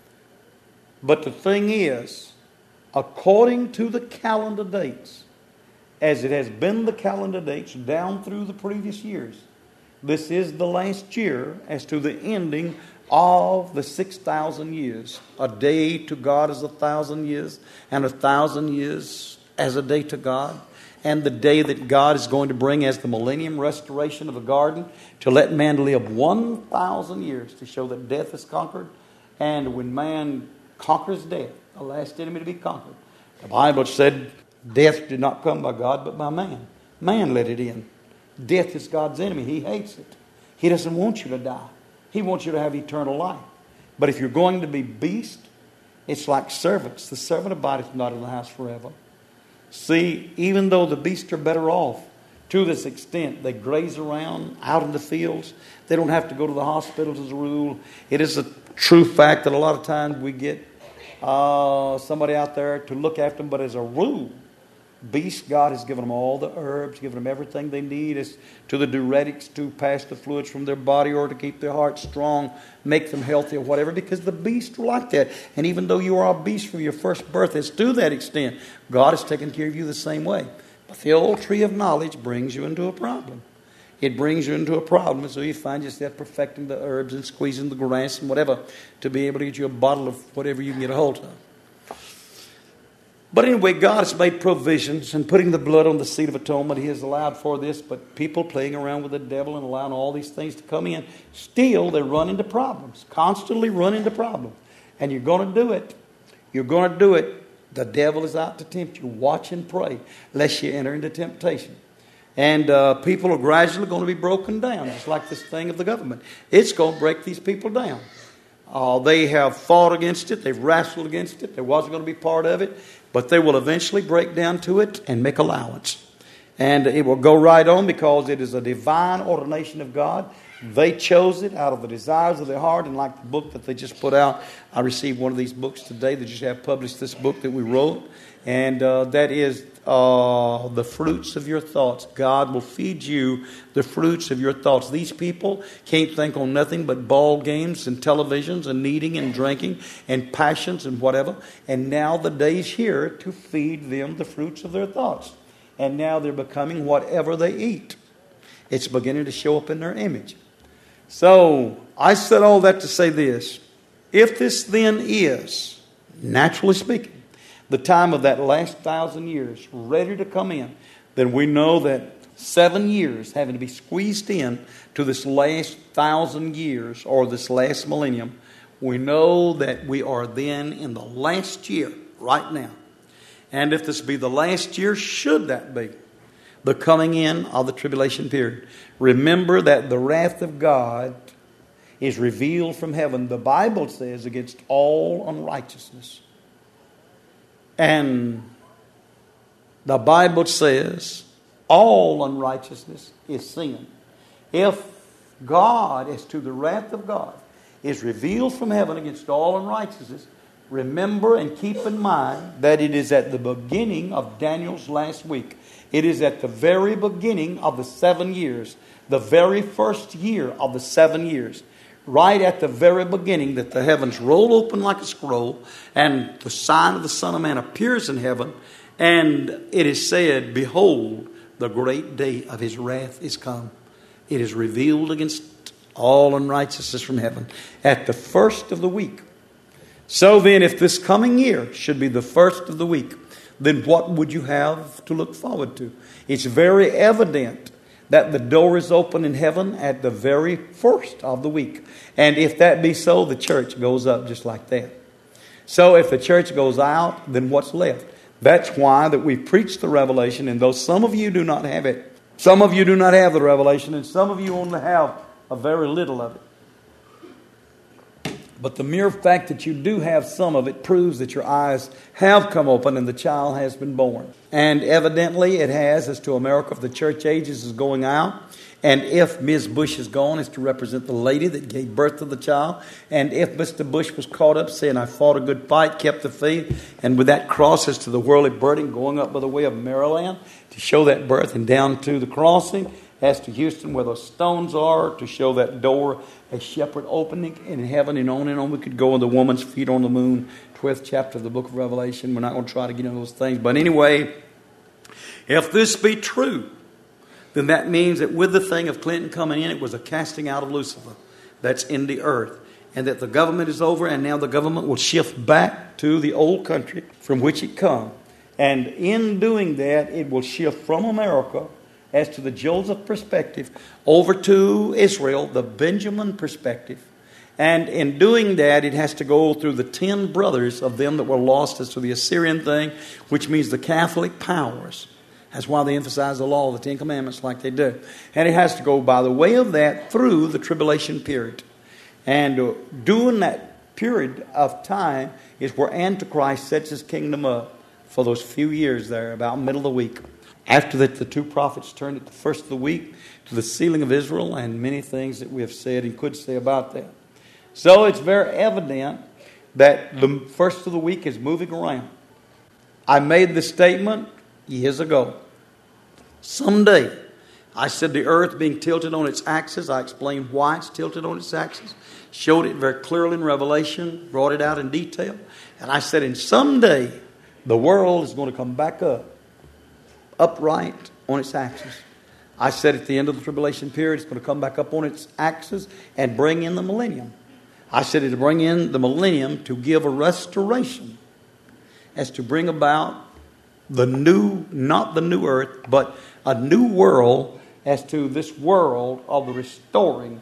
But the thing is, according to the calendar dates, as it has been the calendar dates down through the previous years, this is the last year as to the ending of the six thousand years. A day to God is a thousand years, and a thousand years as a day to God. And the day that God is going to bring as the millennium restoration of the garden, to let man live one thousand years to show that death is conquered. And when man conquers death, the last enemy to be conquered, the Bible said death did not come by God but by man. Man let it in. Death is God's enemy. He hates it. He doesn't want you to die. He wants you to have eternal life. But if you're going to be beast, it's like servants. The servant abideth not in the house forever. See, even though the beasts are better off to this extent, they graze around out in the fields. They don't have to go to the hospitals as a rule. It is a true fact that a lot of times we get uh, somebody out there to look after them. But as a rule, beasts, God has given them all the herbs, given them everything they need as to the diuretics to pass the fluids from their body or to keep their heart strong, make them healthy or whatever, because the beasts are like that. And even though you are a beast from your first birth, it's to that extent, God has taken care of you the same way. But the old tree of knowledge brings you into a problem. It brings you into a problem, and so you find yourself perfecting the herbs and squeezing the grass and whatever to be able to get you a bottle of whatever you can get a hold of. But anyway, God has made provisions, and putting the blood on the seat of atonement, He has allowed for this. But people playing around with the devil and allowing all these things to come in, still they run into problems, constantly run into problems. And you're going to do it. You're going to do it. The devil is out to tempt you. Watch and pray, lest you enter into temptation. And uh, people are gradually going to be broken down, just like this thing of the government. It's going to break these people down. Uh, they have fought against it. They've wrestled against it. They wasn't going to be part of it. But they will eventually break down to it and make allowance. And it will go right on because it is a divine ordination of God They chose it out of the desires of their heart, and like the book that they just put out, I received one of these books today. They just have published this book that we wrote, and uh, that is uh, The Fruits of Your Thoughts. God will feed you the fruits of your thoughts. These people can't think on nothing but ball games and televisions and eating and drinking and passions and whatever, and now the day's here to feed them the fruits of their thoughts. And now they're becoming whatever they eat. It's beginning to show up in their image. So, I said all that to say this. If this then is, naturally speaking, the time of that last thousand years ready to come in, then we know that seven years having to be squeezed in to this last thousand years or this last millennium, we know that we are then in the last year right now. And if this be the last year, should that be the coming in of the tribulation period, remember that the wrath of God is revealed from heaven, the Bible says, against all unrighteousness. And the Bible says all unrighteousness is sin. If God, as to the wrath of God, is revealed from heaven against all unrighteousness, remember and keep in mind that it is at the beginning of Daniel's last week. It is at the very beginning of the seven years, the very first year of the seven years, right at the very beginning that the heavens roll open like a scroll and the sign of the Son of Man appears in heaven, and it is said, behold, the great day of his wrath is come. It is revealed against all unrighteousness from heaven at the first of the week. So then, if this coming year should be the first of the week, then what would you have to look forward to? It's very evident that the door is open in heaven at the very first of the week. And if that be so, the church goes up just like that. So if the church goes out, then what's left? That's why that we preach the revelation, and though some of you do not have it, some of you do not have the revelation, and some of you only have a very little of it. But the mere fact that you do have some of it proves that your eyes have come open and the child has been born. And evidently it has, as to America, if the church ages is going out. And if Miz Bush is gone, it's to represent the lady that gave birth to the child. And if Mister Bush was caught up saying, I fought a good fight, kept the faith, and with that cross as to the worldly burden going up by the way of Maryland to show that birth, and down to the crossing, as to Houston where those stones are, to show that door, a shepherd opening in heaven, and on and on we could go on. The woman's feet on the moon, twelfth chapter of the book of Revelation. We're not going to try to get into those things. But anyway, if this be true, then that means that with the thing of Clinton coming in, it was a casting out of Lucifer that's in the earth. And that the government is over, and now the government will shift back to the old country from which it come. And in doing that, it will shift from America, as to the Joseph perspective, over to Israel, the Benjamin perspective. And in doing that, it has to go through the ten brothers of them that were lost as to the Assyrian thing, which means the Catholic powers. That's why they emphasize the law, the Ten Commandments, like they do. And it has to go by the way of that through the tribulation period. And uh, during that period of time is where Antichrist sets his kingdom up for those few years there, about middle of the week. After that, the two prophets turned at the first of the week to the sealing of Israel, and many things that we have said and could say about that. So it's very evident that the first of the week is moving around. I made this statement years ago. Someday, I said the earth being tilted on its axis. I explained why it's tilted on its axis. Showed it very clearly in Revelation. Brought it out in detail. And I said, and someday, the world is going to come back up. Upright on its axis. I said at the end of the tribulation period, it's going to come back up on its axis and bring in the millennium. I said it to bring in the millennium to give a restoration, as to bring about the new, not the new earth, but a new world, as to this world of the restoring,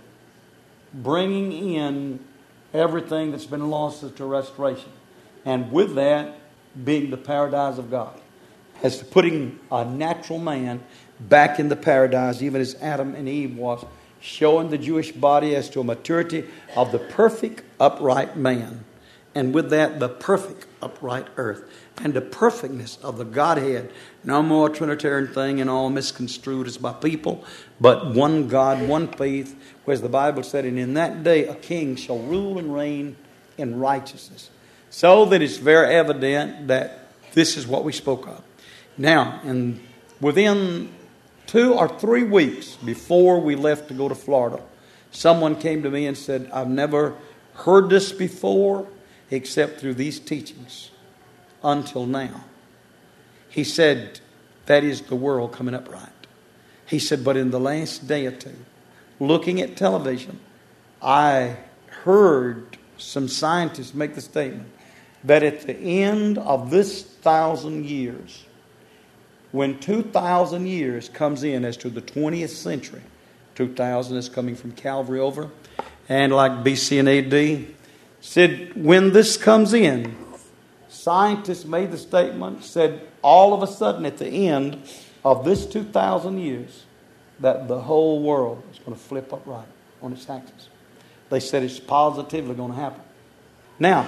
bringing in everything that's been lost as to restoration. And with that being the paradise of God. As to putting a natural man back in the paradise, even as Adam and Eve was, showing the Jewish body as to a maturity of the perfect upright man. And with that, the perfect upright earth. And the perfectness of the Godhead. No more Trinitarian thing and all misconstrued as by people, but one God, one faith. Whereas the Bible said, and in that day a king shall rule and reign in righteousness. So that it's very evident that this is what we spoke of. Now, and within two or three weeks before we left to go to Florida, someone came to me and said, I've never heard this before except through these teachings until now. He said, that is the world coming upright. He said, but in the last day or two, looking at television, I heard some scientists make the statement that at the end of this thousand years, when two thousand years comes in as to the twentieth century, two thousand is coming from Calvary over, and like B C and A D, said when this comes in, scientists made the statement, said all of a sudden at the end of this two thousand years, that the whole world is going to flip upright on its axis. They said it's positively going to happen. Now,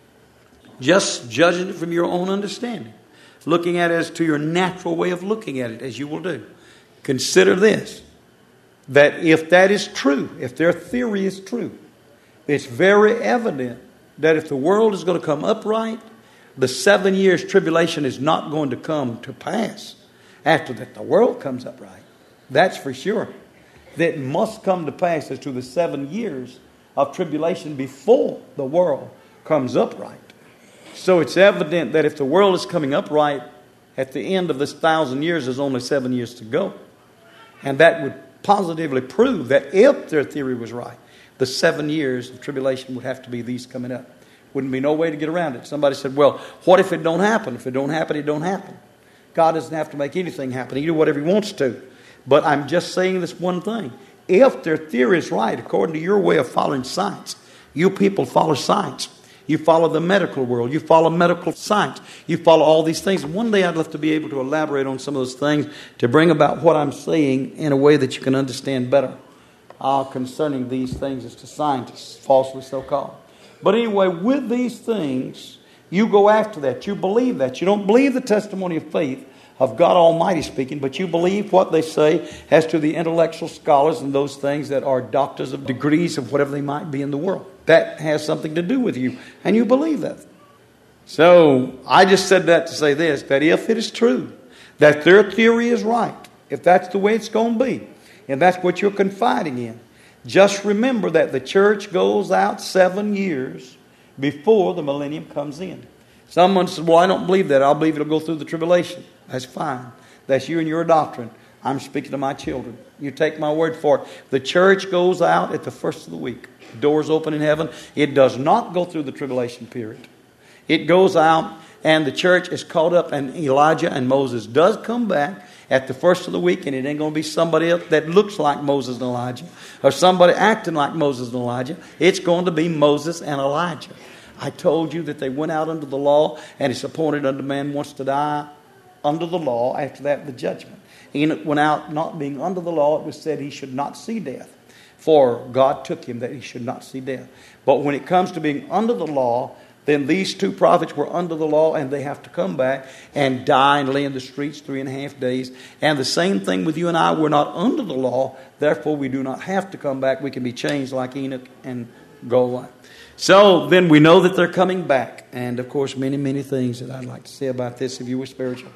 just judging it from your own understanding, looking at it as to your natural way of looking at it, as you will do, consider this, that if that is true, if their theory is true, it's very evident that if the world is going to come upright, the seven years tribulation is not going to come to pass after that the world comes upright. That's for sure. That must come to pass as to the seven years of tribulation before the world comes upright. So it's evident that if the world is coming upright at the end of this thousand years, there's only seven years to go. And that would positively prove that if their theory was right, the seven years of tribulation would have to be these coming up. Wouldn't be no way to get around it. Somebody said, well, what if it don't happen? If it don't happen, it don't happen. God doesn't have to make anything happen. He can do whatever He wants to. But I'm just saying this one thing. If their theory is right, according to your way of following science, you people follow science. You follow the medical world. You follow medical science. You follow all these things. One day I'd love to be able to elaborate on some of those things to bring about what I'm saying in a way that you can understand better uh, concerning these things as to scientists, falsely so called. But anyway, with these things, you go after that. You believe that. You don't believe the testimony of faith of God Almighty speaking, but you believe what they say as to the intellectual scholars and those things that are doctors of degrees of whatever they might be in the world. That has something to do with you, and you believe that. So I just said that to say this, that if it is true, that their theory is right, if that's the way it's going to be, and that's what you're confiding in, just remember that the church goes out seven years before the millennium comes in. Someone says, well, I don't believe that. I'll believe it'll go through the tribulation. That's fine. That's you and your doctrine. I'm speaking to my children. You take my word for it. The church goes out at the first of the week. Doors open in heaven. It does not go through the tribulation period. It goes out and the church is caught up, and Elijah and Moses does come back at the first of the week, and it ain't going to be somebody else that looks like Moses and Elijah or somebody acting like Moses and Elijah. It's going to be Moses and Elijah. I told you that they went out under the law, and it's appointed unto man once to die under the law, after that the judgment. Enoch went out not being under the law. It was said he should not see death, for God took him that he should not see death. But when it comes to being under the law, then these two prophets were under the law, and they have to come back and die and lay in the streets three and a half days. And the same thing with you and I. We're not under the law, therefore we do not have to come back. We can be changed like Enoch and go away. So then we know that they're coming back. And of course, many, many things that I'd like to say about this if you were spiritual.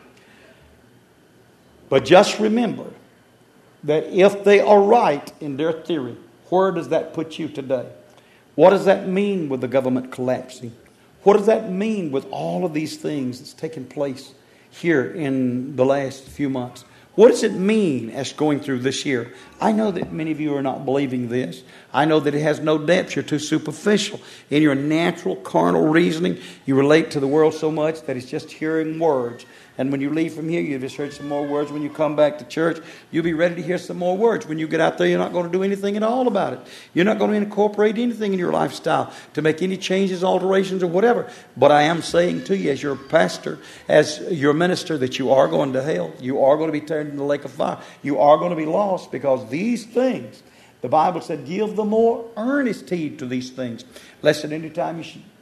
But just remember that if they are right in their theory, where does that put you today? What does that mean with the government collapsing? What does that mean with all of these things that's taken place here in the last few months? What does it mean as going through this year? I know that many of you are not believing this. I know that it has no depth. You're too superficial. In your natural, carnal reasoning, you relate to the world so much that it's just hearing words. And when you leave from here, you've just heard some more words. When you come back to church, you'll be ready to hear some more words. When you get out there, you're not going to do anything at all about it. You're not going to incorporate anything in your lifestyle to make any changes, alterations, or whatever. But I am saying to you, as your pastor, as your minister, that you are going to hell. You are going to be turned into the lake of fire. You are going to be lost, because these things, the Bible said, give the more earnest heed to these things, lest at any time you should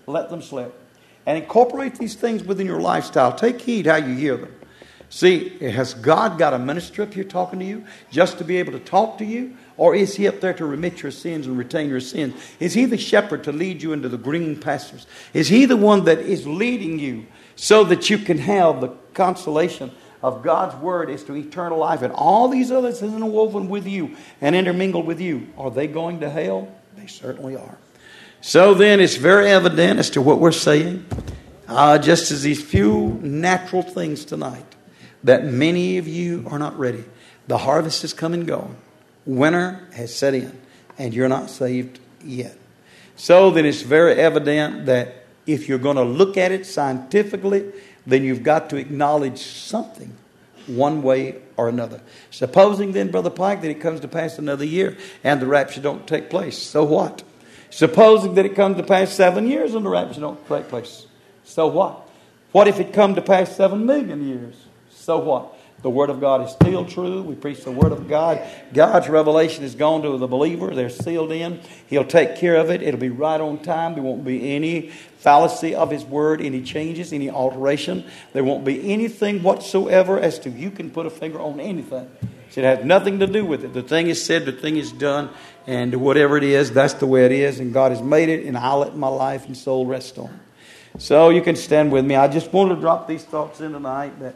Let them slip. And incorporate these things within your lifestyle. Take heed how you hear them. See, has God got a minister up here talking to you just to be able to talk to you? Or is He up there to remit your sins and retain your sins? Is He the shepherd to lead you into the green pastures? Is He the one that is leading you so that you can have the consolation of God's Word as to eternal life? And all these others is interwoven with you and intermingled with you. Are they going to hell? They certainly are. So then it's very evident as to what we're saying. Uh, just as these few natural things tonight, that many of you are not ready. The harvest is come and gone. Winter has set in, and you're not saved yet. So then it's very evident that if you're going to look at it scientifically, then you've got to acknowledge something one way or another. Supposing then, Brother Pike, that it comes to pass another year and the rapture don't take place. So what? Supposing that it comes to pass seven years and the rapture don't take place. So what? What if it come to pass seven million years? So what? The Word of God is still true. We preach the Word of God. God's revelation is gone to the believer. They're sealed in. He'll take care of it. It'll be right on time. There won't be any fallacy of His Word, any changes, any alteration. There won't be anything whatsoever as to you can put a finger on anything. It has nothing to do with it. The thing is said, the thing is done, and whatever it is, that's the way it is, and God has made it, and I'll let my life and soul rest on it. So you can stand with me. I just want to drop these thoughts in tonight that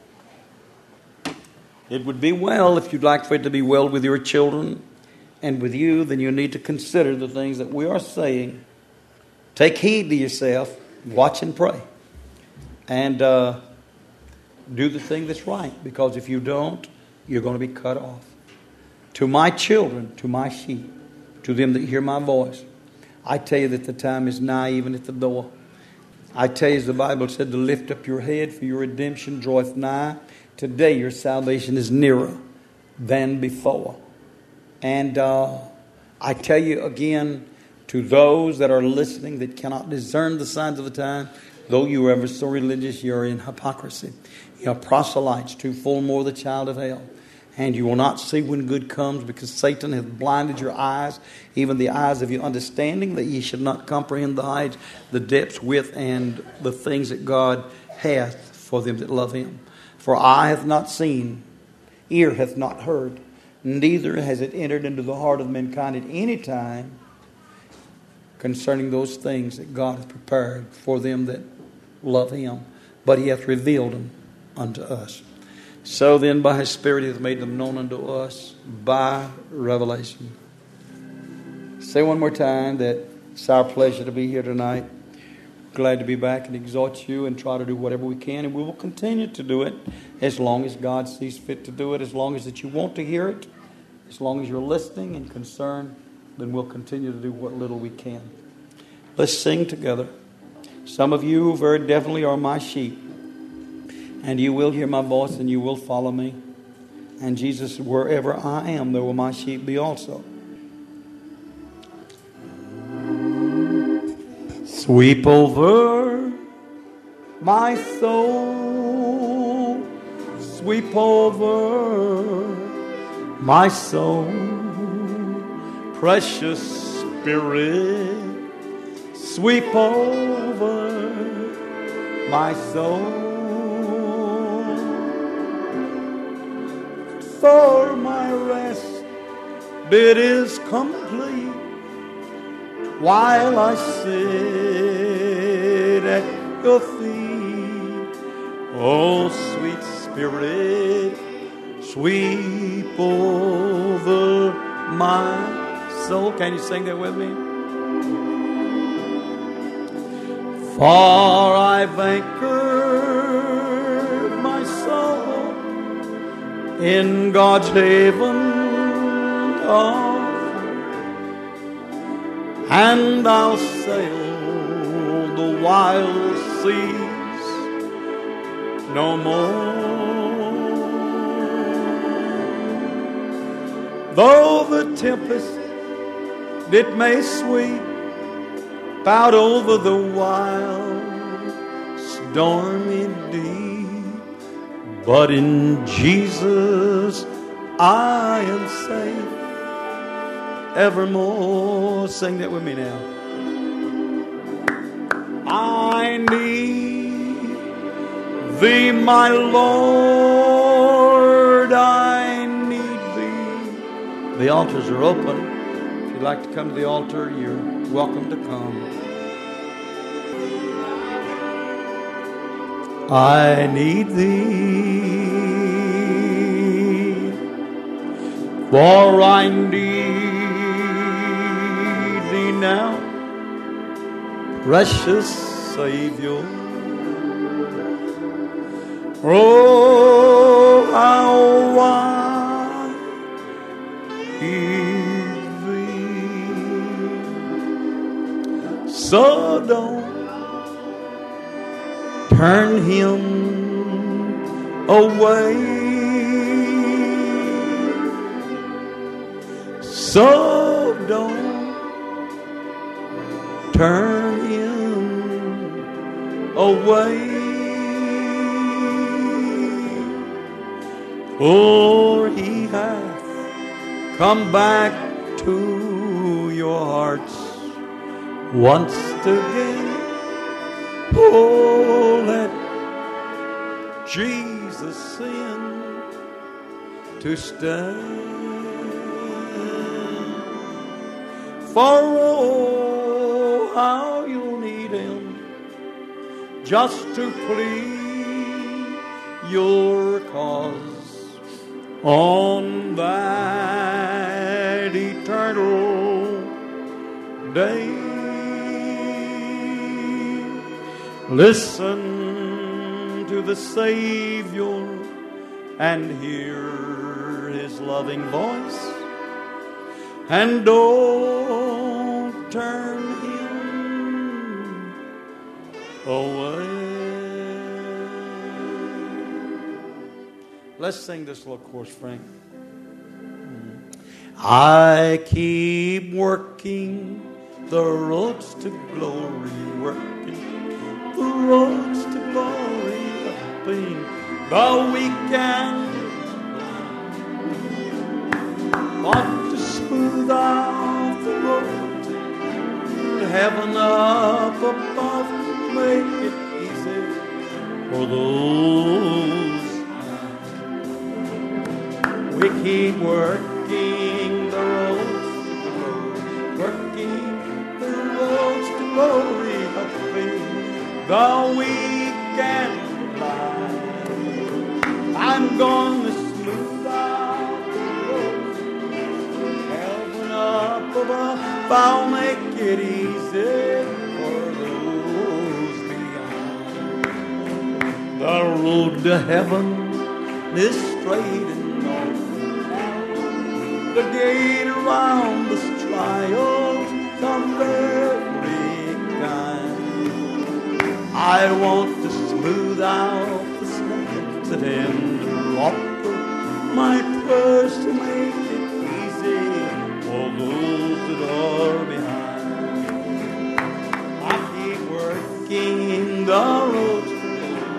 it would be well, if you'd like for it to be well with your children and with you, then you need to consider the things that we are saying. Take heed to yourself, watch and pray, and uh, do the thing that's right, because if you don't, you're going to be cut off. To my children, to my sheep, to them that hear my voice, I tell you that the time is nigh, even at the door. I tell you, as the Bible said, to lift up your head, for your redemption draweth nigh. Today your salvation is nearer than before. And uh, I tell you again, to those that are listening that cannot discern the signs of the time, though you are ever so religious, you are in hypocrisy. You are proselytes, too full more the child of hell. And you will not see when good comes, because Satan hath blinded your eyes, even the eyes of your understanding, that ye should not comprehend the heights, the depths, width, and the things that God hath for them that love Him. For eye hath not seen, ear hath not heard, neither has it entered into the heart of mankind at any time concerning those things that God hath prepared for them that love Him. But He hath revealed them unto us. So then by His Spirit He hath made them known unto us by revelation. Say one more time that it's our pleasure to be here tonight. Glad to be back and exhort you and try to do whatever we can, and we will continue to do it as long as God sees fit to do it, as long as that you want to hear it, as long as you're listening and concerned, then we'll continue to do what little we can. Let's sing together. Some of you very definitely are my sheep, and you will hear my voice and you will follow me. And Jesus, wherever I am, there will my sheep be also. Sweep over my soul, sweep over my soul, precious Spirit, sweep over my soul, for my rest it is complete. While I sit at your feet, oh sweet Spirit, sweep over my soul. Can you sing that with me? For I've anchored my soul in God's haven of, and I'll sail the wild seas no more. Though the tempest it may sweep out over the wild stormy deep, but in Jesus I am safe evermore. Sing that with me now. Thee, my Lord, I need Thee. The altars are open. If you'd like to come to the altar, you're welcome to come. I need Thee, for I need Thee now, precious Savior. Oh, how I need Thee. So don't turn Him away. So don't turn Him away. For He hath come back to your hearts once again. Oh, let Jesus send to stand. For oh, how you'll need Him just to plead your cause on that eternal day. Listen to the Savior and hear His loving voice, and don't turn Him away. Let's sing this little chorus, Frank. I keep working the roads to glory, working the roads to glory, upping the weekend. Want to smooth out the road to heaven up above, make it easy for those. We keep working the roads to glory, working the roads to glory, upping the weekend line. I'm gonna smooth out the road, heaven up above. I'll make it easy for those behind. The road to heaven is straight and the gate around the trials of every kind. I want to smooth out the snares that hinder offer my prayers to make it easy for those that are behind. I keep working the roads to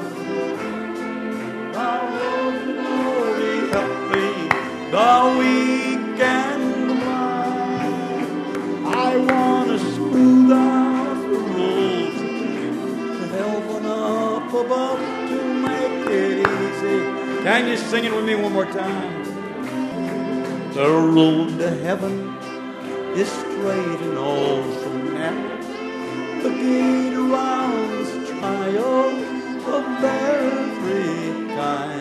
glory, the road to glory, help me the weekend ride. I want to smooth out the roads to heaven up above to make it easy. Can you sing it with me one more time? The road to heaven is straight and also narrow. The gate around is trials of every kind.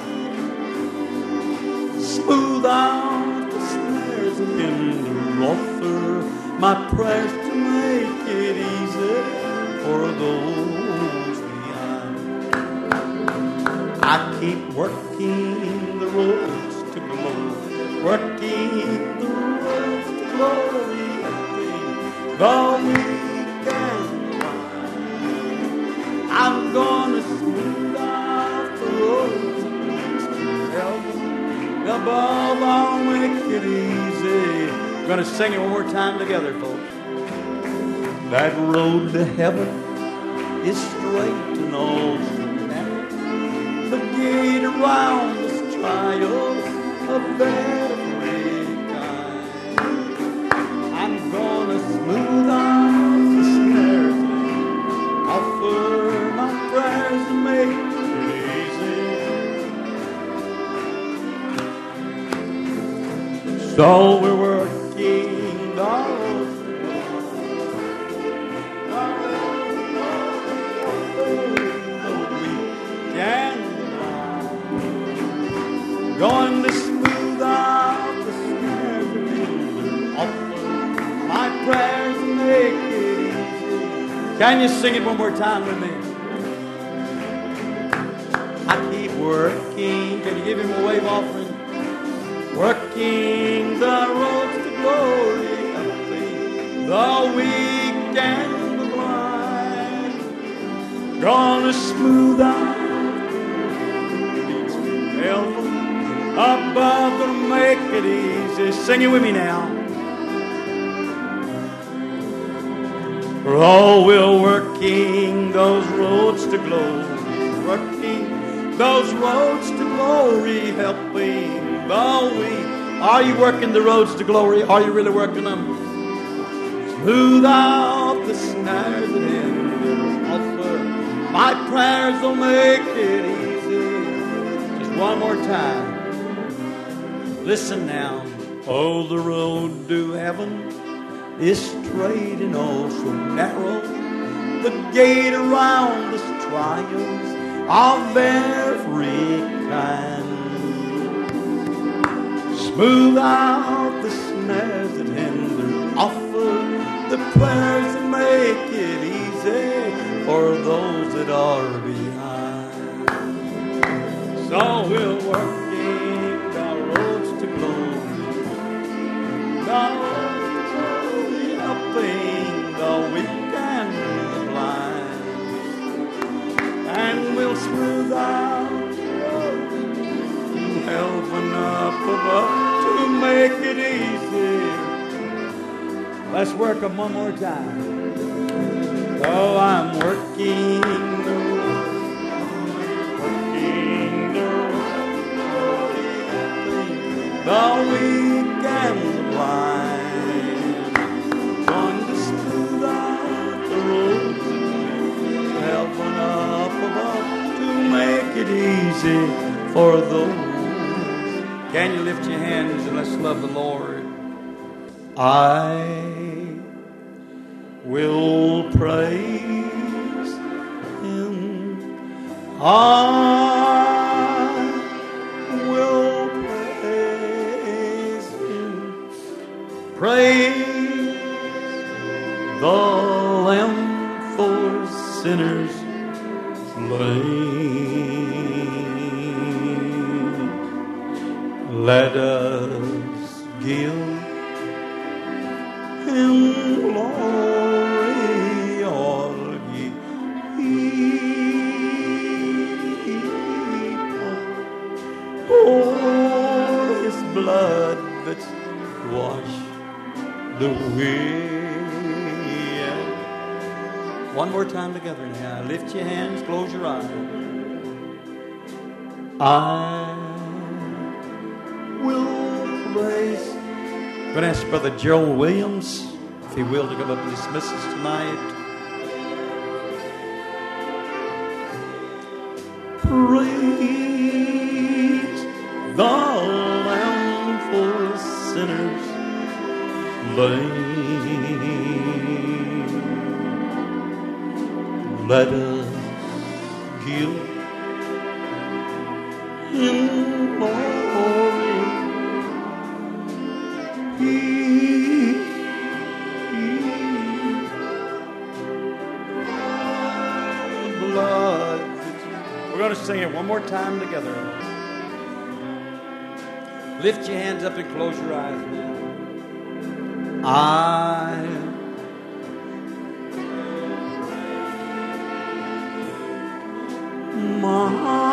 Smooth out the snares and hinder offer my prayers to make it easy for those behind. I keep working the roads to glory, working the roads to glory, the weekend line. I'm gonna smooth out the roads to heaven above, I'll make it easy. We're going to sing it one more time together, folks. That road to heaven is straight and also narrow. The gate around us trials of every kind. I'm going to smooth out the snares, offer my prayers and make it So we're working the roads. Going to smooth out the snares and hinder, offer my prayers and make it easy. Can you sing it one more time with me? I keep working. Can you give him a wave offering? Working the roads to glory, helping the weak and the blind. Gonna smooth out these hills above, gonna make it easy. Sing it with me now. Oh, we're working those roads to glory, working those roads to glory, helping the weak. Are you working the roads to glory? Are you really working them? Smooth out the snares and hinders, offer my prayers will make it easy. Just one more time. Listen now. Oh, the road to heaven is straight and oh so narrow. The gate around us triumphs of every kind. Smooth out the snares that hinder, offer the prayers that make it easy for those that are behind. So we'll work to glory, the glory, helping the weak and the blind, and we'll smooth out the road to heaven up above to make it easy. Let's work them one more time. Oh, I'm working the road, working the road, the weak and the blind, going to smooth out the road to heaven up above to make it easy for those. Can you lift your hands and let's love the Lord? I will praise Him. I will praise the Lamb for sinners slain. Let us give Him glory, all ye people, for His blood that's washed the way. One more time together now. Lift your hands, close your eyes. I will praise. I'm going to ask Brother Gerald Williams, if he will, to come up and dismiss us tonight. Praise the Lamb for sinners slain. Let us give Him glory. He, he, blood. We're going to sing it one more time together. Lift your hands up and close your eyes now. I my